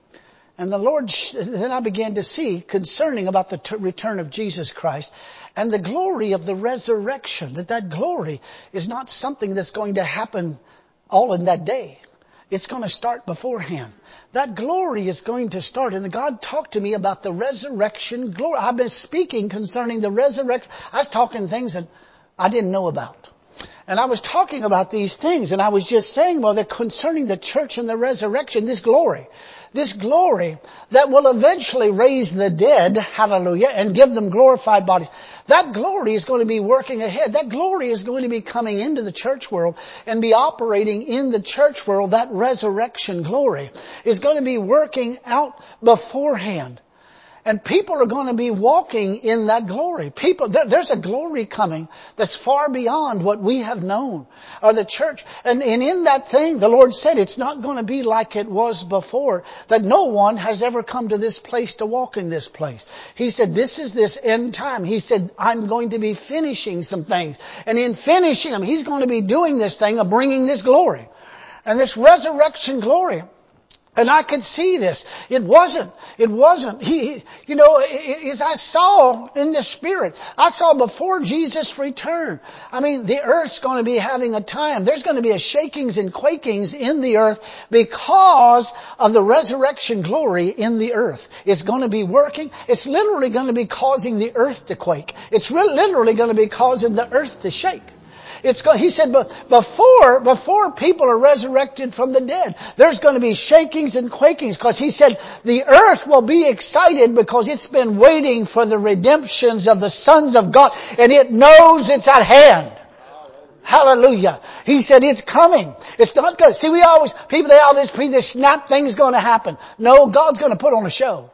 And the Lord, then I began to see concerning about the t- return of Jesus Christ and the glory of the resurrection, that that glory is not something that's going to happen all in that day. It's going to start beforehand. That glory is going to start. And God talked to me about the resurrection glory. I've been speaking concerning the resurrection. I was talking things that I didn't know about. And I was talking about these things, and I was just saying, well, that concerning the church and the resurrection, this glory, this glory that will eventually raise the dead, hallelujah, and give them glorified bodies. That glory is going to be working ahead. That glory is going to be coming into the church world and be operating in the church world. That resurrection glory is going to be working out beforehand. And people are going to be walking in that glory. People, there, there's a glory coming that's far beyond what we have known, or the church. And, and in that thing, the Lord said, it's not going to be like it was before, that no one has ever come to this place to walk in this place. He said, this is this end time. He said, I'm going to be finishing some things. And in finishing them, He's going to be doing this thing of bringing this glory. And this resurrection glory. And I could see this. It wasn't, it wasn't, he, you know, as I saw in the Spirit, I saw before Jesus returned. I mean, the earth's going to be having a time. There's going to be a shakings and quakings in the earth because of the resurrection glory in the earth. It's going to be working. It's literally going to be causing the earth to quake. It's really literally going to be causing the earth to shake. It's go, he said, but before, before people are resurrected from the dead, there's going to be shakings and quakings, because he said the earth will be excited because it's been waiting for the redemptions of the sons of God, and it knows it's at hand. Hallelujah. He said it's coming. It's not good. See, we always, people, they always, this snap thing's going to happen. No, God's going to put on a show.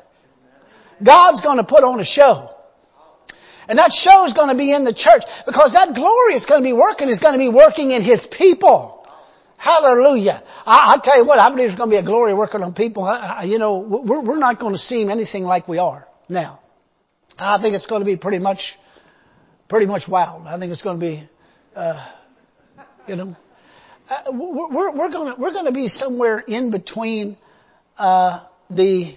God's going to put on a show. And that show is going to be in the church, because that glory is going to be working, is going to be working in His people. Hallelujah. I, I tell you what, I believe there's going to be a glory working on people. I, I, you know, we're, we're not going to seem anything like we are now. I think it's going to be pretty much, pretty much wild. I think it's going to be, uh, you know, uh, we're, we're going to, we're going to be somewhere in between, uh, the,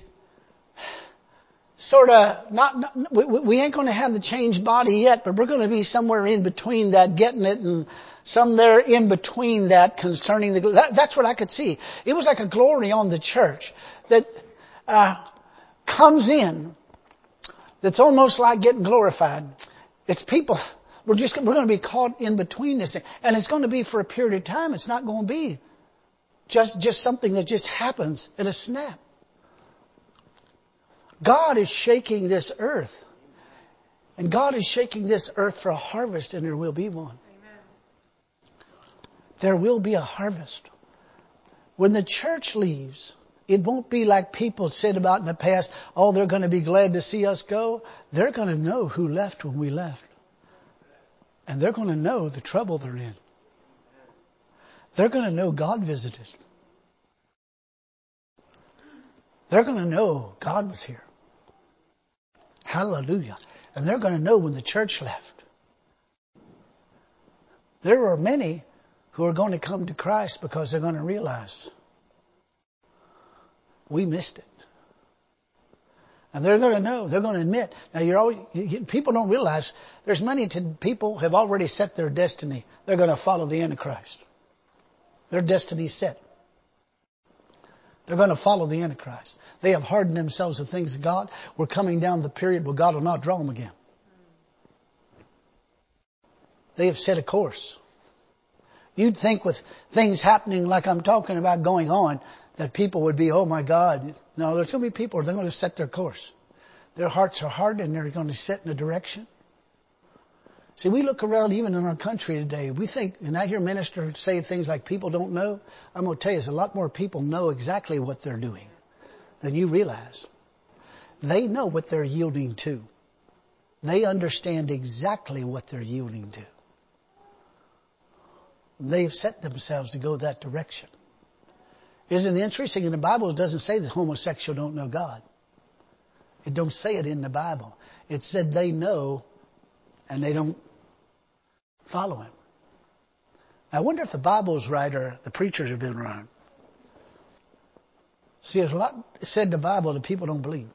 Sort of, not, not we, we ain't going to have the changed body yet, but we're going to be somewhere in between that, getting it, and somewhere in between that concerning the, that, that's what I could see. It was like a glory on the church that, uh, comes in, that's almost like getting glorified. It's people, we're just, we're going to be caught in between this thing. And it's going to be for a period of time. It's not going to be just, just something that just happens at a snap. God is shaking this earth. And God is shaking this earth for a harvest, and there will be one. Amen. There will be a harvest. When the church leaves, it won't be like people said about in the past, oh, they're going to be glad to see us go. They're going to know who left when we left. And they're going to know the trouble they're in. They're going to know God visited. They're going to know God was here. Hallelujah. And they're going to know when the church left. There are many who are going to come to Christ because they're going to realize we missed it. And they're going to know, they're going to admit. Now you're always, you, people don't realize there's many to, people have already set their destiny. They're going to follow the Antichrist. Their destiny's set. They're going to follow the Antichrist. They have hardened themselves to things of God. We're coming down the period where God will not draw them again. They have set a course. You'd think with things happening like I'm talking about going on, that people would be, oh my God. No, there's going to be people, they're going to set their course. Their hearts are hard and they're going to set in a direction. See, we look around even in our country today. We think, and I hear ministers say things like people don't know. I'm going to tell you, there's a lot more people know exactly what they're doing than you realize. They know what they're yielding to. They understand exactly what they're yielding to. They've set themselves to go that direction. Isn't it interesting? In the Bible, it doesn't say that homosexuals don't know God. It don't say it in the Bible. It said they know and they don't follow Him. I wonder if the Bible's right or the preachers have been wrong. See, there's a lot said in the Bible that people don't believe.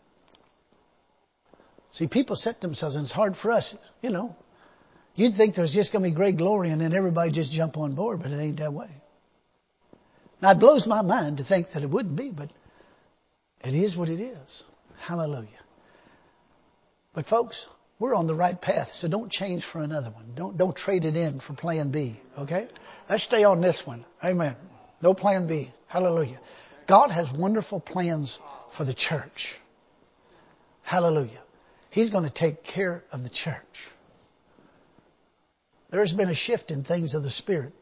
See, people set themselves, and it's hard for us, you know. You'd think there's just going to be great glory and then everybody just jump on board, but it ain't that way. Now, it blows my mind to think that it wouldn't be, but it is what it is. Hallelujah. But folks, we're on the right path, so don't change for another one. Don't, don't trade it in for plan B, okay? Let's stay on this one. Amen. No plan B. Hallelujah. God has wonderful plans for the church. Hallelujah. He's going to take care of the church. There's been a shift in things of the Spirit.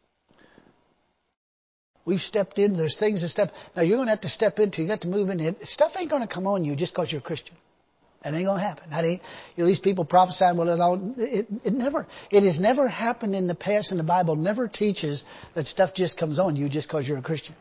We've stepped in. There's things to step. Now you're going to have to step into. You got to move in. It. Stuff ain't going to come on you just because you're a Christian. That ain't going to happen. That ain't. You know, these people prophesying. Well, it, all, it, it never. It has never happened in the past. And the Bible never teaches that stuff just comes on you just because you're a Christian.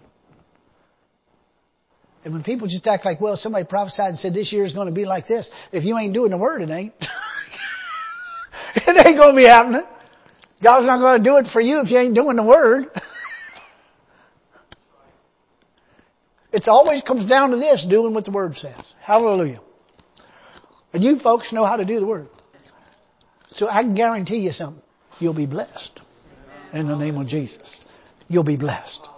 And when people just act like, well, somebody prophesied and said this year is going to be like this. If you ain't doing the word, it ain't. It ain't going to be happening. God's not going to do it for you if you ain't doing the word. It always comes down to this, doing what the word says. Hallelujah. And you folks know how to do the word. So I can guarantee you something. You'll be blessed. In the name of Jesus. You'll be blessed.